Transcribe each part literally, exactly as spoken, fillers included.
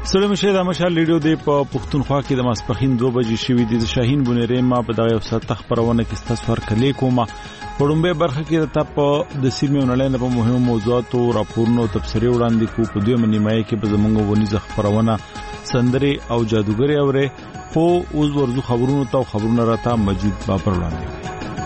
سره مشه د مشال ریډیو د په پښتونخوا کې د ماسپخین دوه بجې شوې د شاهین بونری ما په دغه وسط خبرونه کې ستاسو ورکلې کومه پړومبه برخه کې د په د سیمه نړۍ په مهمو موضوعاتو راپورونو تبصرې وړاندې کو په دوه نیمایي کې په زمونږ ونیزه خبرونه سندري او جادوګری اوره خو اوس ورزو خبرونو ته خبرونه راته مجید بابر وړاندې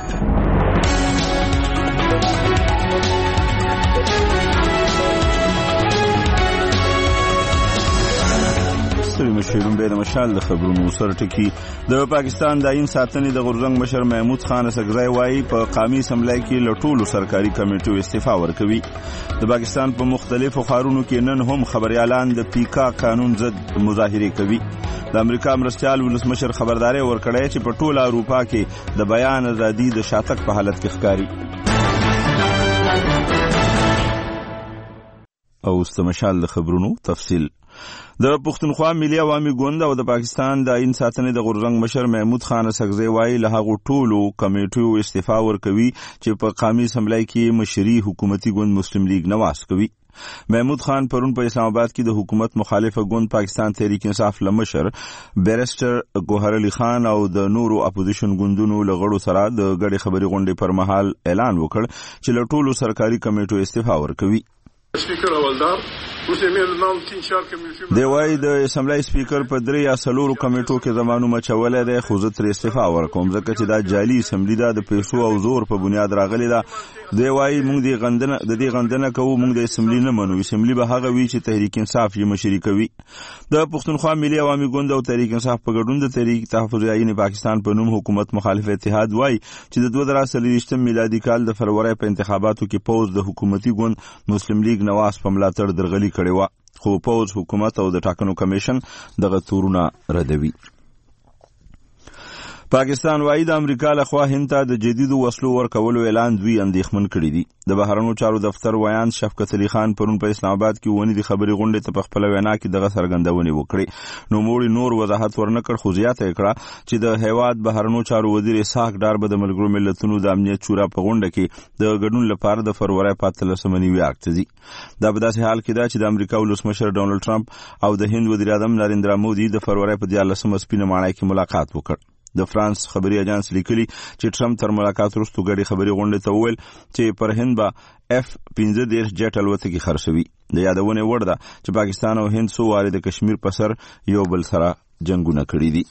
مشرون به د مشال د خبرونو سره ټکی د پاکستان د عین ساتنې د غورزنګ مشر محمود خان سګزای وایي په قومي اسمبلی کې لټولو سرکاري کمیټو استعفا ورکوي. د پاکستان په مختلفو ښارونو کې نن هم خبريالان د پیکا قانون ضد مظاهره کوي. د امریکا مرستيال ولسمشر خبرداري ورکړی چې په ټوله اروپا کې د بیان ازادي د شاتک په حالت کې ښکاري. او استمشال د خبرونو تفصیل د پښتونخوا ملي عوامي ګوند او د پاکستان د عین ساتنې د غورزنګ مشر محمود خان سګزی وایي له هغو ټولو کمیټو استعفا ورکوي چې په قومي اسمبلی کې مشري حکومتي ګوند مسلم لیگ نواز کوي. محمود خان پرون په اسلام آباد کې د حکومت مخالفه ګوند پاکستان تحریک انصاف لمشر بیرسټر ګوهر علي خان او د نورو اپوزیشن ګوندونو لغړو سره د غړي خبري غونډې پر مهال اعلان وکړ چې له ټولو سرکاري کمیټو استعفا ورکوي. سپیکر اولدار دی وای د اسمبلی سپیکر په درې یا څلورو کمیټو کې زمانو مچولې ده خو زه تر استعفا ورکوم ځکه چې دا جعلي اسمبلی ده د پیسو او زور په بنیاد راغلی ده. دی وای موږ د غندنه د دې غندنه کوو موږ د اسمبلی نه منو. اسمبلی به هغه وی چې تحریک انصاف یې مشري کوي. د پښتونخوا ملي عوامي ګوند او تحریک انصاف په ګډون د تحریک تحفظ عین پاکستان په نوم حکومت مخالف اتحاد وای چې د دوه زره څلوېښتم میلادي کال د فروری په انتخاباتو کې پوز د حکومتي ګوند مسلم لیگ نواز په ملاتړ درغلي کړې و خو پوز حکومت او د ټاکنو کمیشن دغه تورونه ردوي. پاکستان وايي د امریکا لخوا هند ته د جديدو وسلو ورکولو اعلان دوی اندېښمن کړی دي. د بهرنیو چارو دفتر ویان شفقت علي خان پرون په اسلام آباد کې ونی د خبري غونډې ته په خپل وینا کې دغه څرګندونه وکړه. نو موړي نور وضاحت ورنکړ خو زیاته کړه چې د هیواد بهرنیو چارو وزیر اسحاق ډار به د ملګرو ملتونو د امنیت شورا په غونډه کې د ګډون لپاره د فروری په اتلسمه نیویارک ته ځي. دا په داسې حال کې ده چې د امریکا ولسمشر ډونالد ټرمپ او د هند وزیر اعظم نریندرا مودي د فروری په دیارلسمه سپینه ماڼۍ کې ملاقات وکړ. د فرانس خبري اجانس لیکلي چې ټرمپ تر ملاقات وروسته غړي خبري غونډې ته وویل چې پر هند به اف پنځه دېرش جټ الوتکې خرڅوي. د یادونه وړ ده چې پاکستان او هند څو واري د کشمیر په سر یو بل سره جنگونه کړي دي.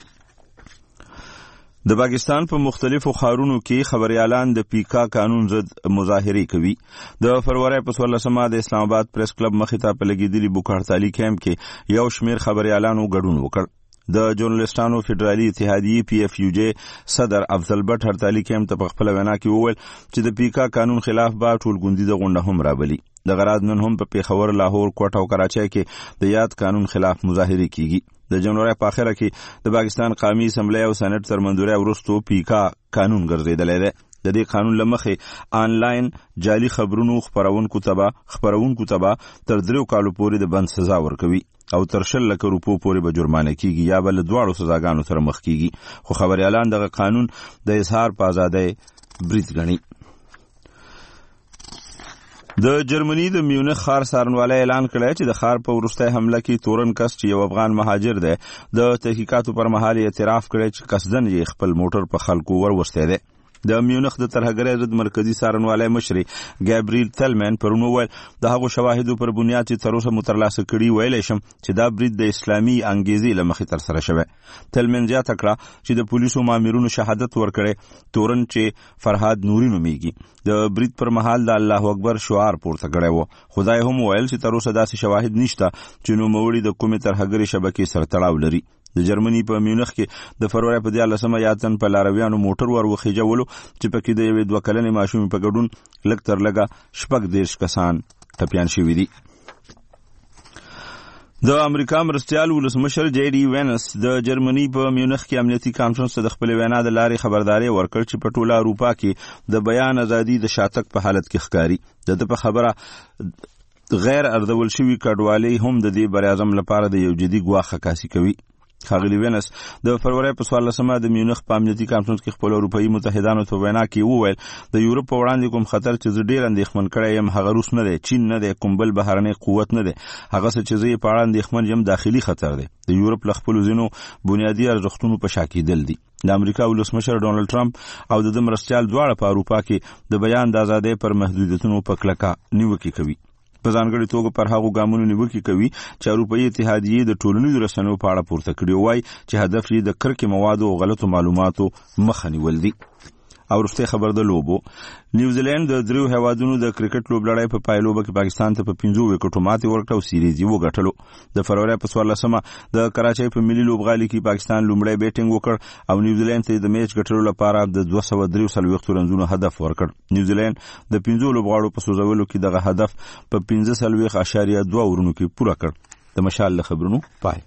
د پاکستان په مختلفو ښارونو کې خبريالان د پیکا قانون ضد مظاهره کوي. د فروری په څوارلسمه د اسلام آباد پریس کلب مخې ته په لګیدلي بوک هړتالي کیمپ کې یو شمیر خبريالانو ګډون وکړ. د جورنالستانو فدرالي اتحادیه پی اف یو جی صدر افضل بټ هړتالي کیمپ ته په خپل وینا کې وویل چې د پیکا قانون خلاف به ټولګوندي د غونډه هم رابلی. د غرض نن هم په پیښور، لاهور، کوټه او کراچۍ کې د یاد قانون خلاف مظاهره کیږي. د جنوري په اخره کې د پاکستان قومي اسمبلی او سېنات تر منځوري ورستو پیکا قانون ګرځیدلی دی. د دې قانون لمخې آنلاین جعلي خبرونو خبرونکو تبا خبرونکو تبا تر درو کالو پورې د بند سزا ورکوي او تر شل لک روپو پورې به جرمانه کیږي یا بل دواړو سزاګانو سره مخ کیږي. خو خبريالان دغه قانون د اظهار په ازادۍ برید ګڼي. د جرمني د میونخ ښار څارنوالۍ اعلان کړی چې د ښار په وروستۍ حمله کې تورن کس چې یو افغان مهاجر دی د تحقیقاتو پر مهال اعتراف کړی چې قصدن یې خپل موټر په خلکو وروستی دی. د میونخ د ترهګرۍ ضد مرکزی څارنوالۍ مشر ګابریل تلمن پرون وویل د هغو شواهدو پر بنیاد چې تر اوسه مترلاسه کړي ویلی شم چې دا برید د اسلامي انګیزې له مخې ترسره شوی. تلمن زیاته کړه چې د پولیسو مامورینو شهادت ورکړی تورن چې فرهاد نوري نومیږي د برید پر مهال د الله اکبر شعار پورته کړی و. خدای هم ویل چې تر اوسه داسې شواهد نشته چې نوموړي د کومې ترهګرۍ شبکې سره تړاو لري. د جرمني په میونخ کې د فروری په دیارلسمه یاتن په لارویانو موټر ور وخیجولو چې پکې د یوې دوه کلنې ماشومې په ګډون لږ تر لږه شپږ دېرش کسان ټپیان شوي دي. د امریکا مرستيال ولسمشر جی ډي وینس د جرمني په میونخ کې امنیتي کانفرنس ته د خپل وینا د لارې خبرداري ورکړ چې په ټوله اروپا کې د بیان ازادي د شاتک په حالت کې ښکاري. د په خبره غیر ارزول شوي کډوالۍ هم د دې بریاعظم لپاره د یو جدي ګواښ عکاسي کوي. ښاغلي وینس د فروری په څوارلسمه د میونخ په امنیتي کانفرنس کې خپل اروپایي متحدانو ته وینا کې وویل د یورپ په وړاندې کوم خطر چې زه ډېر اندېښمن کړی یم هغه روس نه دی، چین نه دی، کوم بل بهرنی قوت نه دی. هغه څه چې زه یې په اړه اندېښمن یم داخلي خطر دی، د یورپ له خپلو ځینو بنیادي ارزښتونو په شا کېدل دي. د امریکا ولسمشر ډونالډ ټرمپ او د ده مرستیال دواړه په اروپا کې د بیان د ازادۍ پر محدودیتونو په کلکه نیوکې کوي. په ځانګړې توګه پر هغو ګامونو نیوکې کوي چې اروپایي اتحادیې د ټولنیزو رسنیو په اړه پورته کړي وای چې هدف یې د کرکې موادو او غلطو معلوماتو مخه نیول دي. او وروستی خبر د لوبو. نیوزیلند د دریو هیوادونو د کرکټ لوبلړۍ په پایلوبه کې پاکستان ته په پنځو وکټو ماتې ورکړه او سیریز یې وګټلو. د فروری په څوارلسمه د کراچۍ په ملي لوبغالي کې پاکستان لومړی بیټینګ وکړ او نیوزیلند ته د میچ ګټلو لپاره د دوه سوه درې څلوېښتو رنزونو هدف ورکړ. نیوزیلند د پنځو لوبغاړو په سوځولو کې دغه هدف په پنځه څلوېښت اعشاریه دوه اورونو کې پوره کړ. د مشال له خبرونو پای.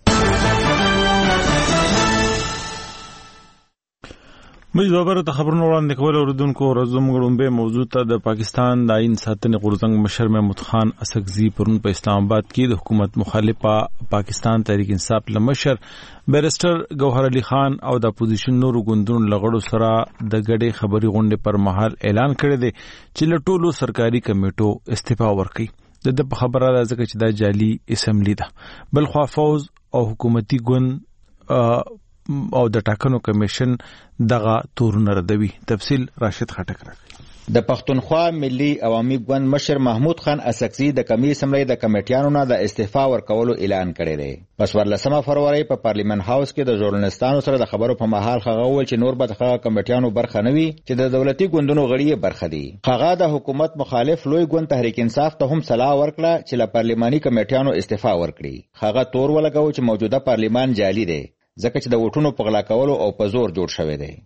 مجد بابر ته خبرونه وړاندې کول اوریدونکو ورځم غړومبه موضوع ته د پاکستان د آئین ساتنې غورځنګ مشر محمود خان اسکزي پرون په اسلام آباد کې د حکومت مخالفه پاکستان تحریک انصاف لمشر بیرسټر گوهر علي خان او د اپوزیشن نورو ګوندونو لغړو سره د ګډې خبري غونډې پر مهال اعلان کړی دی چې له ټولو سرکاري کمیټو استعفا ورکړي. د په خبره ده ځکه چې دا جعلي اسمبلی ده. بل خوا فوز او حکومتي ګوند او د ټاکنو کمیشن دغه تورونه ردوي. تفصیل راشد خټک راکړي. د پښتونخوا ملي عوامي ګوند مشر محمود خان اسکزي د کمی اسمبلی د کمیټیانو نه د استعفا ورکولو اعلان کړی دی. په څوارلسمه فروری په پارلیمنت هاوس کې د ژورنالستانو سره د خبرو په مهال هغه وویل چې نور به د هغه کمیټیانو برخه نه وي چې د دولتي ګوندونو غړي برخه دي. هغه د حکومت مخالف لوی ګوند تحریک انصاف ته هم صلاح ورکړه چې له پارلیماني کمیټیانو استعفا ورکړي. هغه تور ولګاو چې موجوده پارلیمان جعلي دی ځکه چې د ووټونو په غلا کولو او په زور جوړ شوی دی.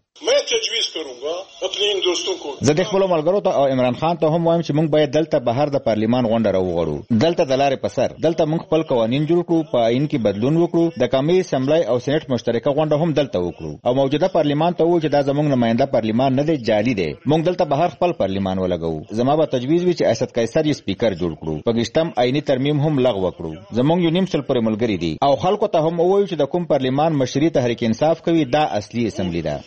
زه د خپلو ملګرو ته او عمران خان ته هم وایم چې موږ باید دلته بهر د پارلیمان غونډه راوغړو. دلته د لارې په سر دلته موږ خپل قوانین جوړ کړو، په آئین کې بدلون وکړو، د کمی اسمبلی او سېنات مشترکه غونډه هم دلته وکړو او موجوده پارلیمان ته وو چې دا زموږ نماینده پارلیمان نه دی، جعلي دی. موږ دلته بهر خپل پارلیمان ولګو. زما به تجویز وي چې اسد قیصر یې سپیکر جوړ کړو، پګشتم آئینی ترمیم هم لغوه کړو. زموږ یو نیم سل پورې ملګري دي او خلکو ته هم ووایو چې د کوم پارلیمان مشري تحریک انصاف کوي دا اصلي اسمبلی ده.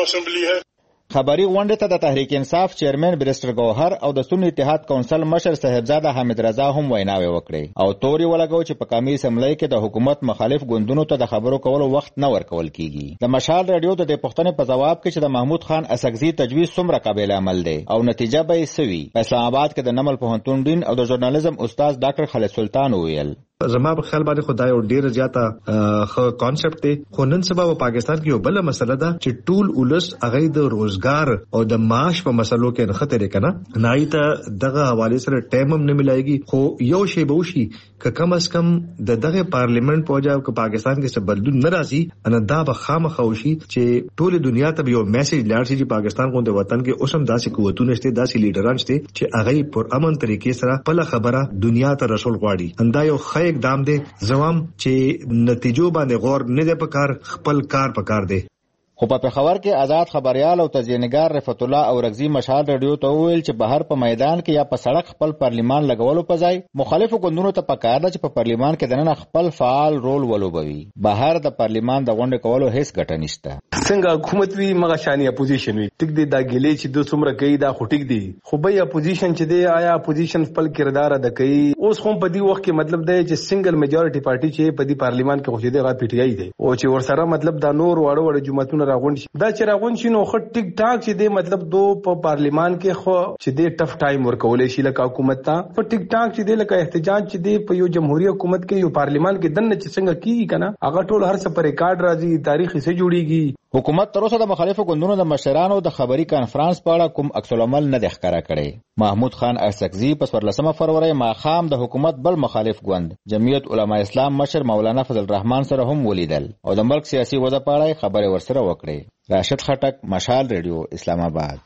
خبري غونډه ته د تحریک انصاف چیرمن بیرسټر گوهر او د سنی اتحاد کونسل مشر صاحبزاده حامد رضا هم ویناوي وکړي او توري ولګو چې په کمی اسمبلی کې د حکومت مخالف ګوندونو ته د خبرو کولو وخت نه ورکول کیږي. د مشال رادیو د پښتنې په جواب کې چې د محمود خان اسکزي تجویز څومره قابل عمل دی او نتیجه به یې سوي. په اسلام آباد کې د نمل پوهنتون ډین او د ژورنالیزم استاد ډاکټر خالد سلطان ویل زما په خیال باندې خدای او ډیر زیاته خو کانسپټ دی. خو نن سبا په پاکستان کې یو بل مسله ده چې ټول ولس هغه د روزګار او د معاش په مسلو کې نه خطر کنه نه ایته دغه حواله سره ټایم هم نه ملایږي. خو یو شی به وشي ک کم از کم د دغه پارلیمنت په وجه کې پاکستان کې څه بدلون ناراضي ان دا به خامخا وشي چې ټول دنیا ته یو میسج لاړ شي چې پاکستان کو د وطن کې اوسم داسې قوتونه شته، داسې لیډران شته چې هغه پر امن طریقې سره بل خبره دنیا ته رسول غواړي. اندا یو اقدام دے زوام چې نتیجو باندې غور نه دی پکار، خپل کار پکار دی. خو په پېښور کې آزاد خبريال او تجزیه‌نګار رفعت الله او رغزي مشال رادیو ته ویل چې بهر په میدان کې یا په سړک خپل پارلیمان لګولو په ځای مخالفو ګوندونو ته پکار ده چې په پارلیمان کې دننه خپل فعال رول ولوبوي. بهر د پارلیمان د غونډې کولو هیڅ ګټه نشته. څنګه حکومت وی مغه شانی اپوزیشن وی ټیک دی دا ګلې چې د څومره کوي دا خو ټیک دی، خو به اپوزیشن چې دی آیا اپوزیشن خپل کردار ادا کوي؟ اوس خو په دې وخت کې مطلب دی چې سنگل میجورټي پارټي چې په دې پارلیمان کې خو دې غا پی ټی آی دی او چې ورسره مطلب دا نور واړو واړو جماعتونه راغونډ دا چې راغونډ شي نو خو ټیک ټاک چې دی مطلب دو په پارلیمان کې خو چې دی ټف ټایم ورکولې شي لکه حکومت ته په ټیک ټاک چې دی لکه احتجاج چې دی په یو جمهوریت حکومت کې یو پارلیمان کې دنه چې څنګه کیږي کنه هغه ټول هر څه پر ریکارډ راځي، تاریخ یې سره جوړیږي. حکومت تر اوسه د مخالفو ګوندونو د مشرانو د خبري کانفرنس په اړه کوم عکس العمل نه دی ښکاره کړی. محمود خان اسکزي په څوارلسمه فروری ماښام د حکومت بل مخالف ګوند جمعیت علما اسلام مشر مولانا فضل الرحمن سره هم ولیدل او د ملک سیاسي وضع په اړه خبرې ورسره وکړې. راشد خټک، مشال ریډیو، اسلام آباد.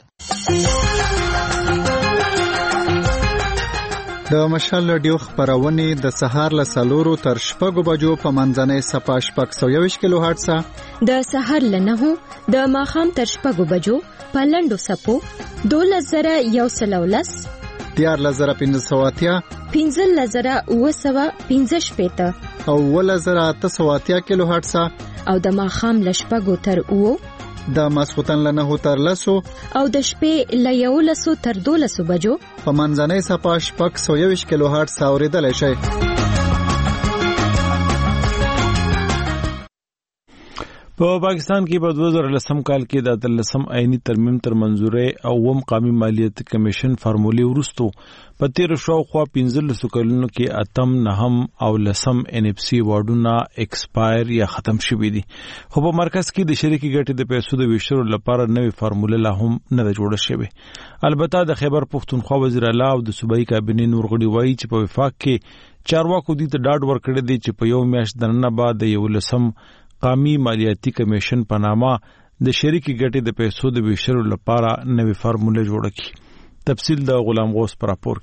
د مشال ریډیو خبرونه د سهار له سلورو تر شپږو بجو په منځنۍ صفه شپږ سوه یوویشت کیلو هرټز، د سهار له نهو د ماښام تر شپږو بجو په لنډو سپو دولس زره یو سل او لس، دیارلس زره پنځه سوه اتیا، پنځلس زره اوه سوه پنځه شپېته او ول زر اته سوه اتیا کیلو هرتز او د ماخام لشپګو تر او د ماسختن لنه تر لسو او د شپې ل یولسو تر دولسو بجو په منځنۍ صفه شپږ سوه یوویشت کیلو هرتز اوریدلای شئ. په پاکستان کې په دوه زره لسم کال کې د اتلسم عیني ترمیم تر منزوري او وم قومي مالیاتي کمیشن فارمولې ورستو په تیر شاوخوا پنځلسو کلونو کې اتم نهم او لسم ان اف سی وارډونه ایکسپایر یا ختم شوي دي، خو په مرکز کې د شریکي ګټې د پیسو د ویشلو لپاره نوې فارموله لا هم نه ده جوړه شوې. البته د خیبر پښتونخوا وزیر اعلی او د صوبایي کابینې نور غړي وایي چې په وفاق کې چارواکو دې ته ډاډ ورکړی دی چې په یو میاشت دننه بعد د یولسم قومي مالیاتي کمیشن په نامه د شریکي ګټې د پیسو د ویشلو لپاره نوې فارموله جوړه کړي. تفصیل د غلام غوث پر راپور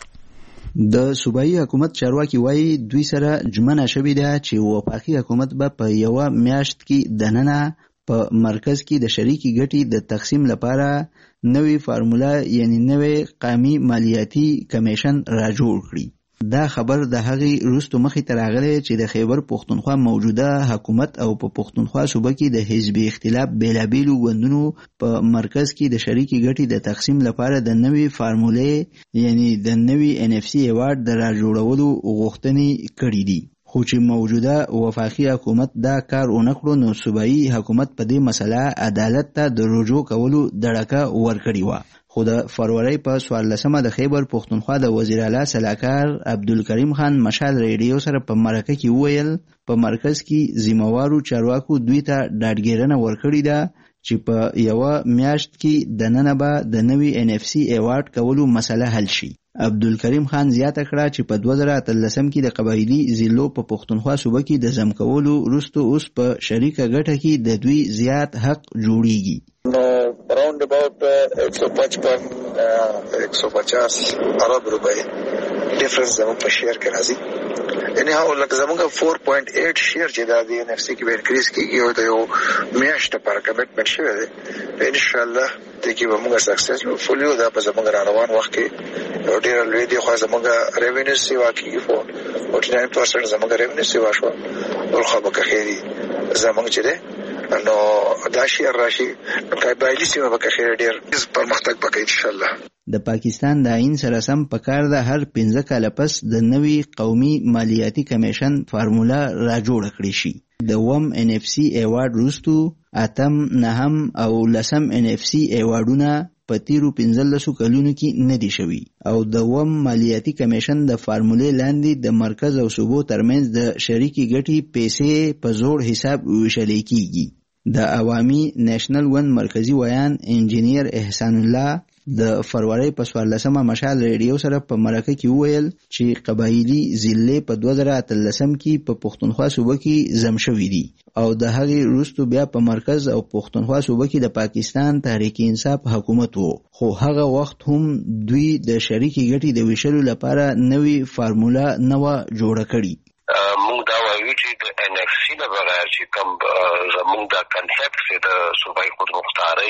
کې. د صوبایي حکومت چارواکي وایي دوی سره جمنه شوې ده چې وفاقي حکومت به په یو میاشت کې دننه په مرکز کې د شریکي ګټې د تقسیم لپاره نوې فارموله یعنی نوې قومي مالیاتي کمیشن را جوړ کړي. دا خبر د هغې وروسته مخې ته راغلی چې د خیبر پښتونخوا موجوده حکومت او په پښتونخوا صوبه کې د حزبي اختلاف بیلابیلو ګوندونو په مرکز کې د شریکي ګټې د تقسیم لپاره د نوې فارمولې یعنی د نوې ان اف سی ایوارډ د را جوړولو غوښتنې کړې دي، خو چې موجوده وفاقي حکومت دا کار ونه کړو نو صوبایي حکومت په دې مسله عدالت ته د رجوع کولو دړکه ورکړې وه. خو د فروری په څوارلسمه د خیبر پښتونخوا د وزیر اعلی سلاکار عبدالکریم خان مشال ریډیو سره په مرکه کې وویل په مرکز کې ذمہوارو چارواکو دوی ته ډاډګیرنه ورکړې ده چې په یوه میاشت کې دننه به د نوي ان اف سی ایوارډ کولو مسله حل شي. عبدالکریم خان زیاته کړه چې په دوه زره اتلسم کې د قبایلي ضلعو په پښتونخوا صوبه کې د ضم کولو وروسته اوس په شریکه ګټه کې د دوی زیات حق جوړیږي. نو راوند اباوت ایک سو پچپن ایک سو پچاس ارب روپے ڈفرنس زمون په شیر کې راځي. یعنی هغه لکه زمونږ فور پوینټ ایټ شیر چې دا دی ان اف سی کې به انکریز کیږي او د یو میاشت لپاره کمیټمنټ شوی دی. ان شاء الله د کې به موږ سکسسفل فولیو دا په زمونږ روان وخت کې یو ډیر لوی دی خو زمونږ ریوینیو سیوا کیږي فور فورټي ناین پرسنټ زمونږ ریوینیو سیوا شو ول خو به خیری زمونږ چې دی نو دا شیر راشي نو قبایلی سیمه به خیر ډیر پرمختګ وکړي ان شاء الله. د پاکستان د آئین سره سم پکار ده هر پنځه کاله پس د نوې قومي مالیاتي کمیشن فارموله را جوړه کړي شي. د وم ان اف سی ایوارډ وروستو اتم نهم او لسم ان اف سی ایوارډونه په تیرو پنځلسو کلونو کې نه دي شوي او د وم مالیاتي کمیشن د فارمولې لاندې د مرکز او صوبو ترمنځ د شریکي ګټې پیسې په زوړ حساب ویشل کیږي. د عوامي نیشنل ون مرکزی ویان انجینیر احسان الله د فروری په څوارلسمه مشال ریډیو سره په مرکه کې وویل چې قبایلی ضلع په دوه زره اتلسم کې په پښتونخوا صوبه کې ضم شوي دي او د هغې وروسته بیا په مرکز او پښتونخوا صوبه کې د پاکستان تحریک انصاف حکومت وو، خو هغه وخت هم دوی د شریکي ګټې د ویشلو لپاره نوې فارموله نه وه جوړه کړې. موږ دا وایو چې د ان اف سی نه بغیر چې کوم زموږ دا کنسپټ چې د صوبایي خودمختارۍ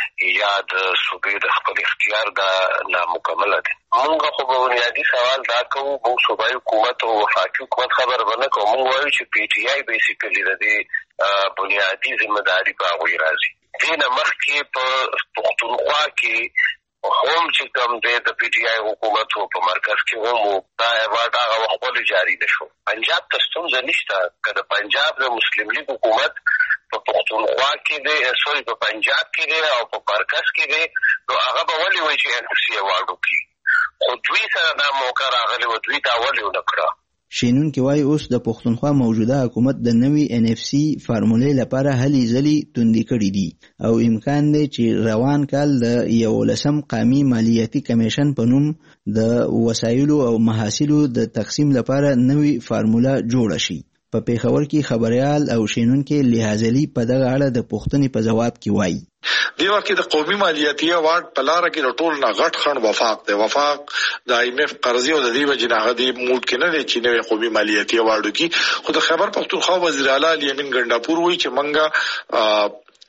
یا د صوبې د خپل اختیار دا نامکمله دی. موږ خو په بنیادي سوال دا کوو موږ صوبایي حکومت او وفاقي حکومت خبر به نه کوو. موږ وایو چې پی ټي آی بیسیکلي د دې بنیادي ذمهداري په هغوی راځي. دې نه مخکې په پښتونخوا کې هم چې کوم دی د پی ټي آی حکومت په مرکز کې هم دا ایوارډ هغه وخت جاری نه شو. پنجاب ته ستونزه نشته که د پنجاب د مسلم لیگ حکومت په پښتونخوا کې دی سوري په پنجاب کې دی او په مرکز کې دی نو هغه به ولې وایي چې ان اف سی ایوارډ وکړي، خو دوی سره دا موقع راغلی و دوی دا ولې ونه کړه. شینونکي وایي اوس د پښتونخوا موجوده حکومت د نوې ان اف سی فارمولې لپاره هلې ځلې توندې کړي دي او امکان دی چې روان کال د یولسم قومي مالیاتي کمیشن په نوم د وسایلو او محاصیلو د تقسیم لپاره نوې فارموله جوړه شي. په پیښور کې خبريال او شینونکي لحاظلي په دغه اړه د پوښتنې په جواب کې وایي دی وخت د قومي مالیاتي ایوارډ په لار کې د ټول نه غټ خند وفاق دی. وفاق د آی ایم ایف قرضې او د دې وجنه غدي موډ کې نه دی چې نوې قومي مالیاتي ایوارډ کې خو د خیبر پښتونخوا وزیر اعلی الیمین ګنداپور وایي چې منګه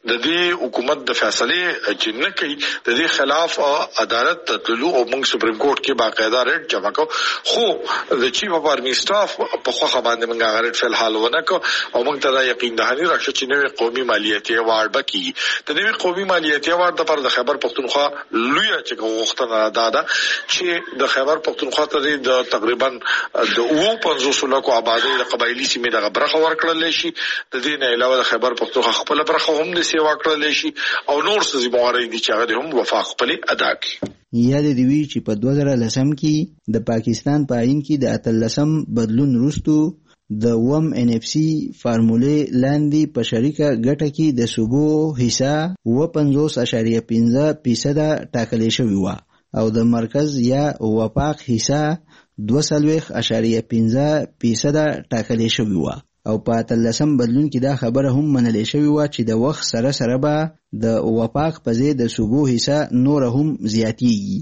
د دې حکومت د فیصله چې نه کوي د دې خلاف عدالت ته تلو او موږ سپریم کورټ کې باقاعده ریټ جمع کو خو د چیف اف آرمی سټاف په خوخه باندې موږ غریټ فل حال ونه کو او موږ ته یقین دهانی راشه چې نوې قومي مالیاتي ایوارډ بکی د نوې قومي مالیاتي ایوارډ لپاره د خیبر پختونخوا لوی چې غوښتنه داده چې د خیبر پختونخوا ته د تقریبا د اوو پنځوس لکو آبادی د قبایلی سیمې د برخه ورکړل شي د دې نه علاوه د خیبر پختونخوا خپل برخه هم د سیوا کړل شي او نور څه زموږ دي چې هغه هم وفا خپل ادا کړي یاد دی وی چې په دوه زره لسم کې د پاکستان په آئین کې د اتلسم بدلون وروسته د وم ان اف سی فارمولې لاندې په شریکه ګټه کې د صوبو حصہ و پنځوس اشاریه پنځه فیصد ټاکل شوی و او د مرکز یا وفاق حصہ دوه سلويخ اشاریه پنځه فیصد ټاکل شوی و او په اتلسم بدلون کې دا خبره هم منل شوی و چې د وخت سره سره به د وفاق په ځای د صوبو حصہ نور هم زیاتیږي.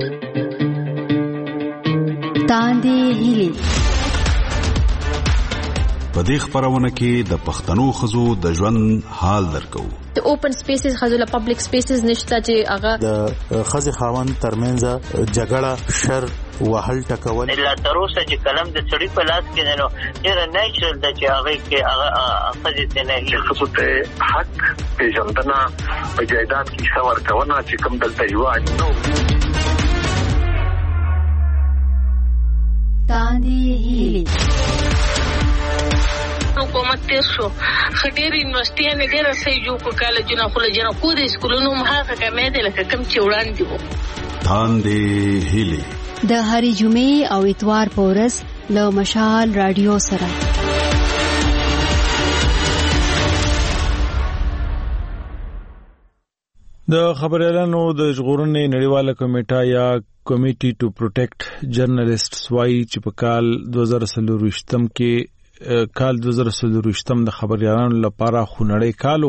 تاندې هیلي په دې خبرونه کې د پښتنو خزو د ژوند حال درکو. د اوپن سپیسز خزوله پبلک سپیسز نشته چې هغه د خزي خاوند ترمنځ جګړه شر وهل ټکول لا تر اوسه چې کلم د سړی په لاس کې نو ډېر نېچرل د چې هغه کې هغه خزي ته نه هي خصوصي حق پیژندنه په جایداد کې څور کونه چې کوم دلته یو نو تاندې هیلي حکومت تیر شو خډيري یونیورسيټي ډېر صحیح جوړ کړل کالجونه خو لجنه کو د سکولونو مخه کمې ده لکه کم چې وړاندې وو. تاندې هیلي د هرې جمعې او اتوار په ورځ له مشال رادیو سره د خبريالانو د ژغورنې نړیواله کمیټه یا کمیټي ټو پروټیکټ جرنالستس وايي چې په کال دوه زره څلرویشتم کې کال دوه زره څلرویشتم د خبريالانو لپاره خونړی کالو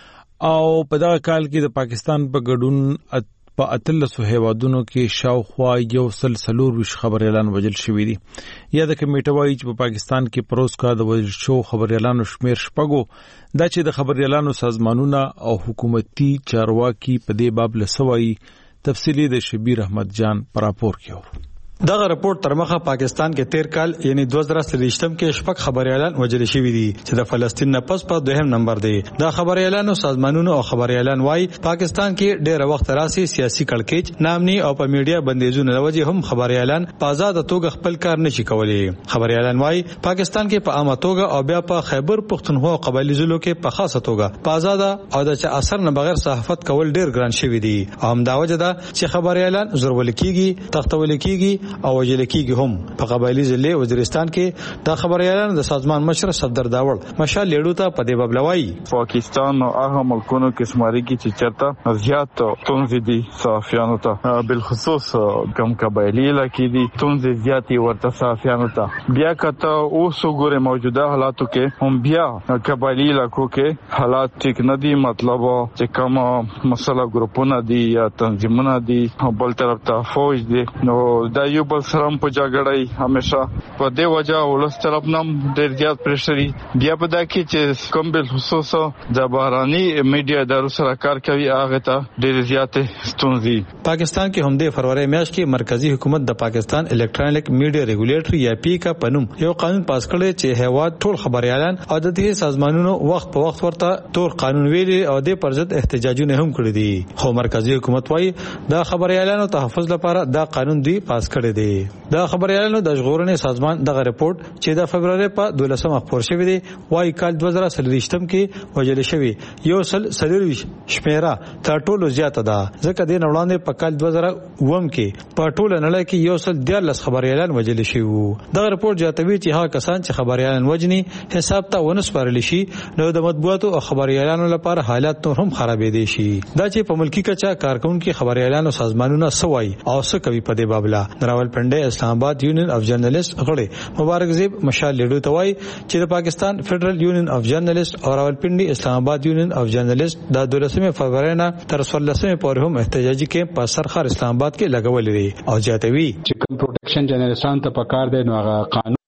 او په دغه کال کې د پاکستان په ګډون په اتلسو هیوادونو کې شاوخوا یو سل څلور ویشت خبريالان وژل شوي دي. یا د کمیټه وايي چې په پاکستان کې پروس کا د وژل شو خبريالانو شمیر شپږو دا چې د خبريالانو سازمانونه او حکومتي چارواکي په دې باب لسوي. تفصیلی د شبیر احمد جان پر راپور کیو. دغه رپورت تر مخه پاکستان کې تیر کال یعنی دوه زره څلرویشتم کې شپږ خبريالان وژل شوي دي چې د فلسطین نه پس په دویم نمبر دی. دا خبريالانو سازمانونو او خبريالان وايي پاکستان کې ډېر وخت راسي سیاسي کړکېچ نامني او په میډیا بندیزونه لوجه هم خبريالان په آزاد توګه خپل کار نشي کولی. خبريالان وايي پاکستان کې په عامه توګه او بیا په خیبر پختونخوا او قبایلی ضلعو کې په خاصه توګه په آزاد او د اثر نه بغیر صحافت کول ډېر ګران شوي دي. هم دا وجه ده چې خبريالان زورول کیږي تختول کیږي او وجل کیږي. هم په قبایلی ضلع وزیرستان کې د خبريالانو د سازمان مشر صفدر داوړ مشال لیډو ته په دې باب لوي پاکستان او هغه ملکونو کې سماري کې چې چرته زیات تونځ دي صحافیانو ته بالخصوص کم قبایلی علاقې دي تونځ زیاتی ورته صحافیانو ته بیا کته اوس وګوره موجوده حالاتو کې هم بیا قبایلی علاقو کې حالات ټیک نه دي. مطلب چې کوم مسله ګروپونه دي یا تنظیمونه دي بل طرف ته فوج دي نو دا یو بل سرم په جګړې همیشه په دې وجه ولس طرف نم ډېر زیات پریشري بیا په دا کې چې کوم بل خصوص د بهراني میډیا ادارو سره کار کوي هغه ته ډېر زیات ستونزې. پاکستان کې هم د فروری میاشت کې مرکزی حکومت د پاکستان الکترونیک میډیا ریګولیټری یا پی کا پنوم یو قانون پاس کړی چې هیواد ټول خبريالان او د دې سازمانونو وخت په وخت ورته تور قانون ویلي او د پرځد احتجاجونه هم کړی دي. خو مرکزی حکومت وايي د خبريالانو تحفظ لپاره دا قانون دی پاس کړی دی. د خبريالانو د ژغورنې سازمان دغه رپورت چې د فبرवरी په دولسمه خبر شوی دی وايي کال دوه زره څلرویشتم کې وژل شوی یو سل څلورویشت شمیره تر ټولو زیاته ده ځکه د نړاندې په کال دوه زره اووم کې په ټوله نړۍ کې یو سل دیارلس خبريالان وژل شوی. دغه رپورت جاتوي چې هغه کسان چې خبريالان وژني حساب ته ونه سپارل شي نو د مطبوعاتو او خبريالانو لپاره حالات نور هم خرابېدي شي. دا چې په ملکی کچا کارکونکو خبريالانو سازمانونه سوي او څه کوي په دې بابلا راولپنډي اسلام آباد یونین اف جرنالست غړي مبارک زیب مشال لیډو توای چې د پاکستان فدرل یونین اف جرنالست او راولپنډي اسلام آباد یونین اف جرنالست د دولسمه فبرवरी نه تر څوارلسمه پورې هم احتجاجي کې په سرخر اسلام آباد کې لګولې دي او جاتوي چې کوم پروټیکشن جرنالستان ته پکار دی نو هغه قانون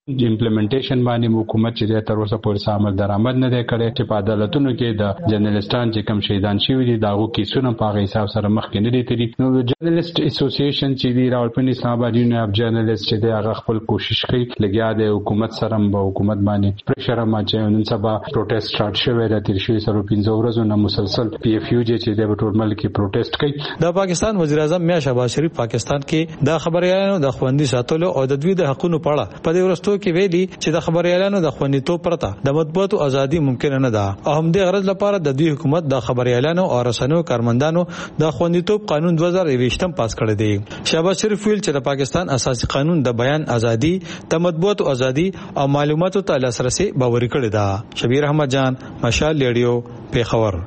امپلیمنټیشن باندې حکومت چې تر اوسه پورې عمل درآمد نه دی کړی چې په عدالتونو کې د جرنالستان چې کم شهیدان شوي دي داغو کیسونه په هغه حساب سره مخکې نه دي تللي. نو د جرنالست اسوسییشن چې دی راولپنډي اسلام آباد یونین اف جرنالست چې دی هغه خپل کوشش کوي لګیا دی حکومت سره به حکومت باندې پریشر ما چې نن سبا پروټیست سٹارټ شوی دی تر شوي سره پنځه ورځې نه مسلسل پی ایف یو چې دی په ټول ملک کې پروټیست کوي. د پاکستان وزیر اعظم میا شهباز شریف پاکستان کې د خبريالانو د خوندي ساتلو او د دوی د حقوقو په اړه په دې ورستو کې ویلي چې د خبريالانو د خوندیتوب پرته د مطبوعاتو ازادي ممکن نه ده. اهم دې غرض لپاره د دوی حکومت د خبريالانو او رسنیو کارمندانو د خوندیتوب قانون دوه زره یوویشت پاس کړی دی. شهباز شریف ویل چې د پاکستان اساسي قانون د بیان ازادي، د مطبوعاتو ازادي او معلوماتو ته لاسرسي باوري کړی ده. شبیر احمد جان، مشال ریډیو، پیښور.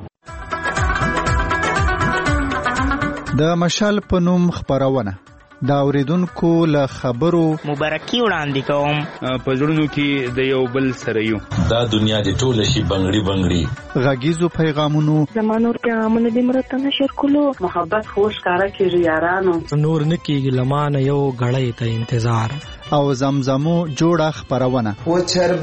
د مشال په نوم خبرونه دا اوریدونکو له خبرو مبارکي وړاندې کوم. په زړونو کې د یو بل سره یو دا دنیا د ټوله شي بنگړي بنگړي غږیزو پیغامونو زمانور پیغامونه د مرته نشر کولو محبت خوش کارا کیږي یارانو نور نکیږي لمانه یو غړې ته انتظار او زمزمو جوړه خبرونه و چر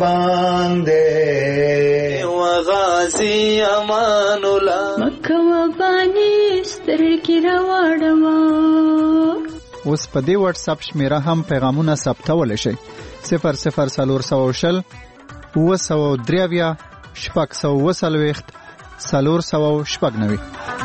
باندې و غازی امان الله مکه و باندې سترګې راوړم. اوس په دې واتس اپ شمیره هم پیغامونه ثبتول شي صفر صفر سلور سو شل و سو دریویا شپږ سو وسلويخت سلور سو شپږ نوي.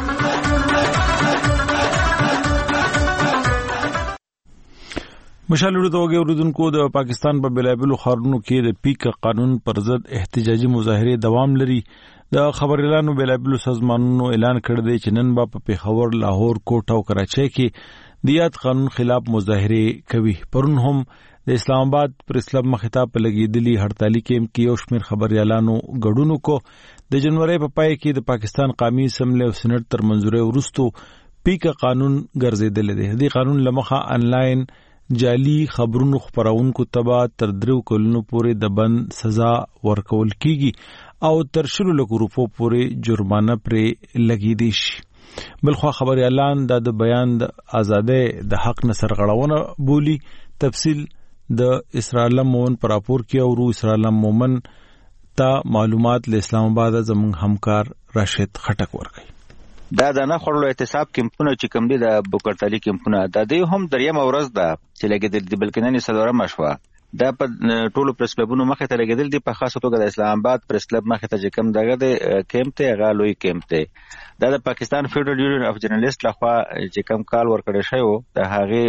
مشالړو توګه اوریدونکو د پاکستان په بلابلو خارونو کې د پیک قانون پر ضد احتجاجي مظاهره دوام لري. د خبريالانو بلابلو سازمانونو اعلان کړی دی چې نن په پیښور، لاهور، کوټ او کراچۍ کې د یاد قانون خلاف مظاهره کوي. پرون هم د اسلام آباد پریس کلب مخې ته لګیدلی هړتالي کیمپ کې یو شمېر خبريالانو ګډون وکړ. د جنوري په پای کې د پاکستان قومي اسمبلی او سېنات تر منځوري وروسته پیک قانون ګرځیدل دی. د قانون لمخه انلاین جعلي خبرونو خبرونکو تبا تر درو کلونو پورې د بند سزا ورکول کیږي او تر شلو لک روپو پورې جرمانه پرې لګیدي شي. بلخوا خبريالان د بیان د ازادۍ د حق نه سرغړونه بولی. تفصیل د اسرائیل مومن پر راپور کې او رو اسرائیل مومن ته معلومات له اسلام آباد زموږ همکار راشد خټک ورکړي. دا د نه خړلو احتساب کمپونه چې کوم دي د بوکرتالي کمپونه د دې هم دریم ورځ ده چې لګیدل دي بلکې نن سلورم مشوه دا په ټولو پریس کلبونو مخه ته لګیدل دي په خاصه توګه د اسلام آباد پریس کلب مخه ته چې کوم دغه د کیمپ ته غالوي کیمپ ته دا د پاکستان فدرال یونین اف جرنالست لخوا چې کوم کال ورکړی شوی و د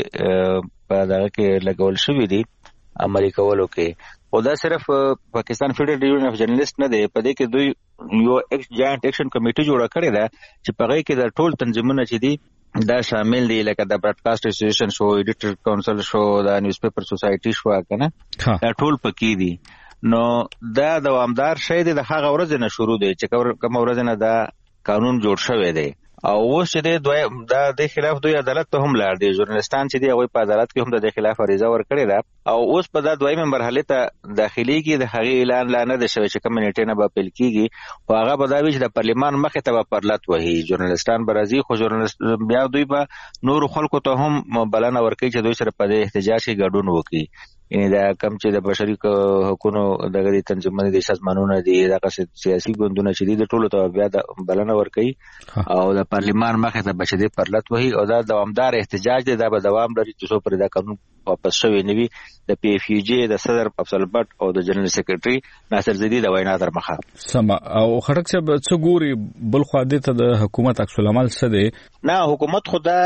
هغه په دغه کې لګول شوی دی عملي کولو کې. او دا صرف پاکستان فدرال یونین اف جرنالست نه دی، په دې کې دوی یو ایکس جاینټ اکشن کمیټي جوړه کړې ده چې په هغه کې د ټول تنظیمونه چې دي دا شامل دي لکه د براډکاسټ اسوسییشن شو، ایډیټر کونسل شو، د نیوز پیپر سوسایټي شو کنه دا ټول پکې دي. نو دا دوامدار شی دی د هغه ورځ نه شروع دی چې کوم ورځ نه دا قانون جوړ شوی دی او اوس چې دوی دا د خلاف دوی عدالت ته هم لاړ دي. ژورنالستان چې دی هغه په عدالت کې هم د خلاف عریضه ورکړې ده او اوس په دا دویمه مرحله ته داخليږي. د هغه اعلان لا نه دی شوی چې کمیټې نه به اپیل کیږي او هغه به دا وی چې د پارلیمان مخې ته به پرلط وهي. ژورنالستان به راځي خو ژورنالست بیا دوی به نور خلکو ته هم بلنه ورکړي چې دوی سره په احتجاج کې ګډون وکړي. یعنی دا کم چې د بشري حقوقو دغه تنظیمونه دي، سازمانونه دي، دغه سیاسي ګوندونه چې دي د ټولو ته بیا د بلنه ورکړي او د پارلیمان مخې ته بچي پرلط وهي او دا دوامدار احتجاج دی. دا به دوام لري چې څو پر دا قانون واپس شوی نوي. د پی ایف یو جی د صدر افضل بټ او د جنرال سیکریټري ناصر زیدی د وینا تر مخه سم او خړک چې څو ګوري بل خو د د حکومت عکس العمل څه دی نه حکومت خدا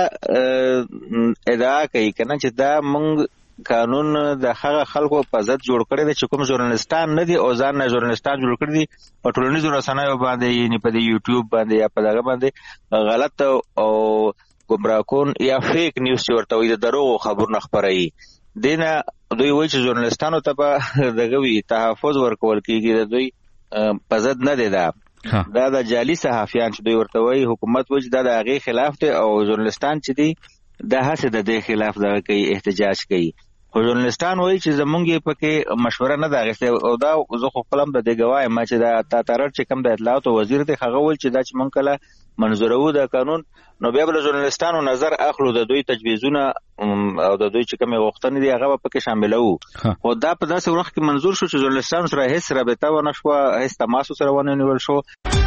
ادعا کوي کنه چې دا مونږ قانون د هغه خلکو په ضد جوړ کړی دی چې کوم ژورنالستان نه دي او ځان نه ژورنالستان جوړ کړی دي په ټولنیزو رسنیو باندې یعنی په یوټیوب باندې یا په دغه باندې غلط او ګمراهکون یا فیک نیوز چې ورته وي د دروغ خبرونه خپروي. دینه دوی وایي چې ژورنالستانو ته به دغه وی تحفظ ورکول کیږي د دوی په ضد نه دی. دا دا د جعلي صحافیان چې دوی ورته وایي حکومت وایي دا د هغې خلاف دی او ژورنالستان چې دي دا هڅه د دې خلاف دغه کوي احتجاج کوي. خو ژورنالستان وایي چې زمونږ یې پکې مشوره نه ده اخیستې او دا زه خو خپل هم د دې ګواه یم چې دا تاتارر چې کوم د اطلاعاتو وزیر دی هغه ویل چې دا چې موږ کله منظورو د قانون نو بیا به له ژورنالستانو نظر اخلو د دوی تجویزونه او د دوی چې کومې غوښتنې دي هغه به پکې شاملوو خو دا په داسې وخت کې منظور شو چې ژورنالستانو سره هیڅ رابطه ونه شوه هیڅ تماس سره ونه نیول شو.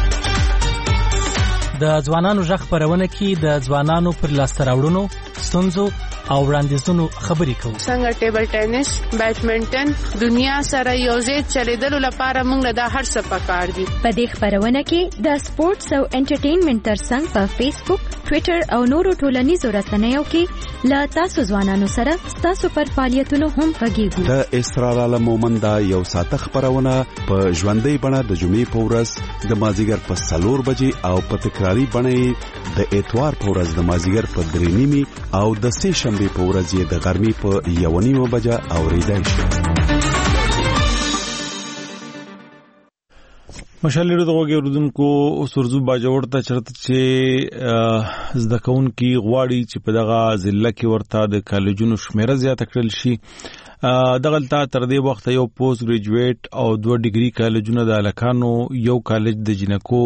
د ځوانانو غږ خپرونه کې د ځوانانو پر لاسته راوړنو ستونزو او وړاندیزونو خبرې کوو. څنګه ټیبل ټینس، بیډمنټن دنیا سره یوځای چلیدلو لپاره موږ له دا هر څه پکار دي. په دې خبرونه کې د سپورتس او انټرټینمنټ ترڅنګ په فیسبوک، ټوئیټر او نورو ټولنیزو رسنیو کې له تاسو ځوانانو سره تاسو پر فعالیتونو هم غږیږو. د اسرار عالم مومند یو ساعت خبرونه په ژوندۍ بڼه د جمعې په ورځ د مازیګر په څلور بجې او په تکراری بڼه د اتوار په ورځ د مازیګر په درې نیمې او د سه شنبه په ورځ یې د غرمې په یو نیمه بجه اوریدای شي. مشالې د غوږی اوردونکو سرزو باجوړ ته چرته چې زده کوونکي غواړي چې په دغه ضلع کې ورته د کالجونو شمیره زیاته کړل شي. دغلته تر دې وخت یو پوسټ ګریجویټ او دوه ډیګري کالجونه د الکانو یو کالج د جنکو